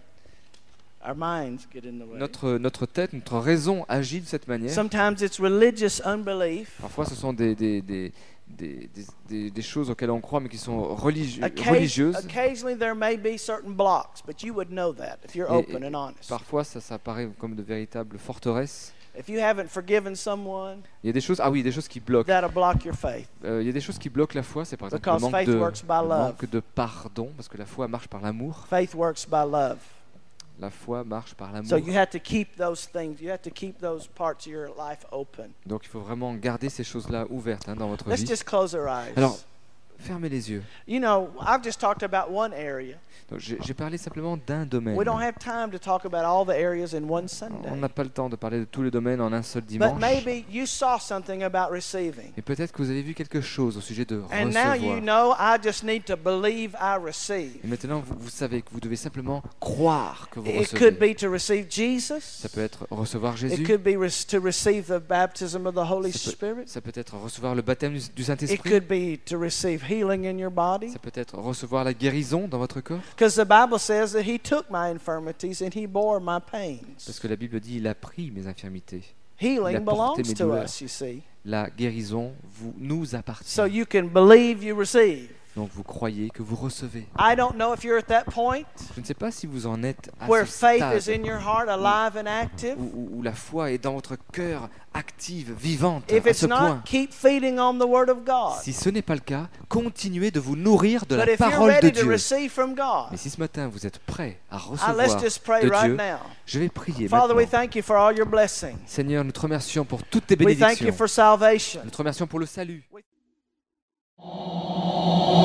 Our minds get in the way. Notre, notre tête, notre raison agit de cette manière. Sometimes it's religious unbelief. Parfois, ce sont des, des, des, des, des- des- des choses auxquelles on croit, mais qui sont religi- Occa- religieuses. Occasionally there may be certain blocks, but you would know that if you're Et- open et and honest. Parfois, ça, ça apparaît comme de véritables forteresses. If you haven't forgiven someone, Il y a des choses, ah oui, des choses qui bloquent. that'll block your faith. Euh, il y a des choses qui bloquent la foi, c'est par exemple le Because manque faith de, works by le love. manque de pardon, parce que la foi marche par l'amour. Faith works by love. La foi marche par l'amour. So you have to keep those things, you have to keep those parts of your life open. Donc il faut vraiment garder ces choses-là ouvertes hein, dans votre Let's vie. just close our eyes. Alors, fermez les yeux. You know, I've just talked about one area. Donc, J'ai j'ai parlé simplement d'un domaine. We don't have time to talk about all the areas in one On Sunday. n'a pas le temps de parler de tous les domaines en un seul But dimanche. maybe you saw something about receiving. Et peut-être que vous avez vu quelque chose au sujet de And now you recevoir. know I just need to believe I receive. Et maintenant, vous, vous savez que vous devez simplement croire que vous It could recevez. be to receive Jesus. Ça peut être recevoir It Jésus. could be re- to receive the baptism of the Holy Ça peut, Spirit. ça peut être recevoir le baptême du, du It Saint-Esprit. could be to receive healing in your body. Ça peut être recevoir la guérison dans votre corps. Because the Bible says that He took my infirmities and He bore my Parce pains. que la Bible dit il a pris mes infirmités. Healing Il a porté belongs mes to douleurs. us, you see. La guérison vous, nous appartient. So you can believe you receive. Donc vous croyez que vous recevez. I don't know if you're at that point Je ne sais pas si vous en êtes à where ce faith stade is in your heart, alive and active. où, où- où la foi est dans votre cœur, active, vivante, If à it's ce point. not, keep feeding on the Word of God. Si ce n'est pas le cas, continuez de vous nourrir de But la if you're parole de ready to Dieu. receive from God, Mais si ce matin vous êtes prêt à ah, recevoir let's just pray de right Dieu, now. je vais prier Father, we maintenant. thank you for all your blessings. Seigneur, nous te remercions pour toutes tes We thank you bénédictions. for salvation. Nous te remercions pour le salut.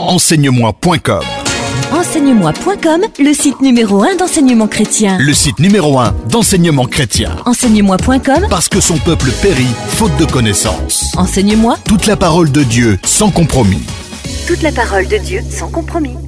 Enseigne-moi point com. Enseigne-moi point com, le site numéro un d'enseignement chrétien. Le site numéro un d'enseignement chrétien. Enseigne-moi point com, Parce que son peuple périt faute de connaissances. enseigne-moi Toute la parole de Dieu sans compromis. toute la parole de Dieu sans compromis.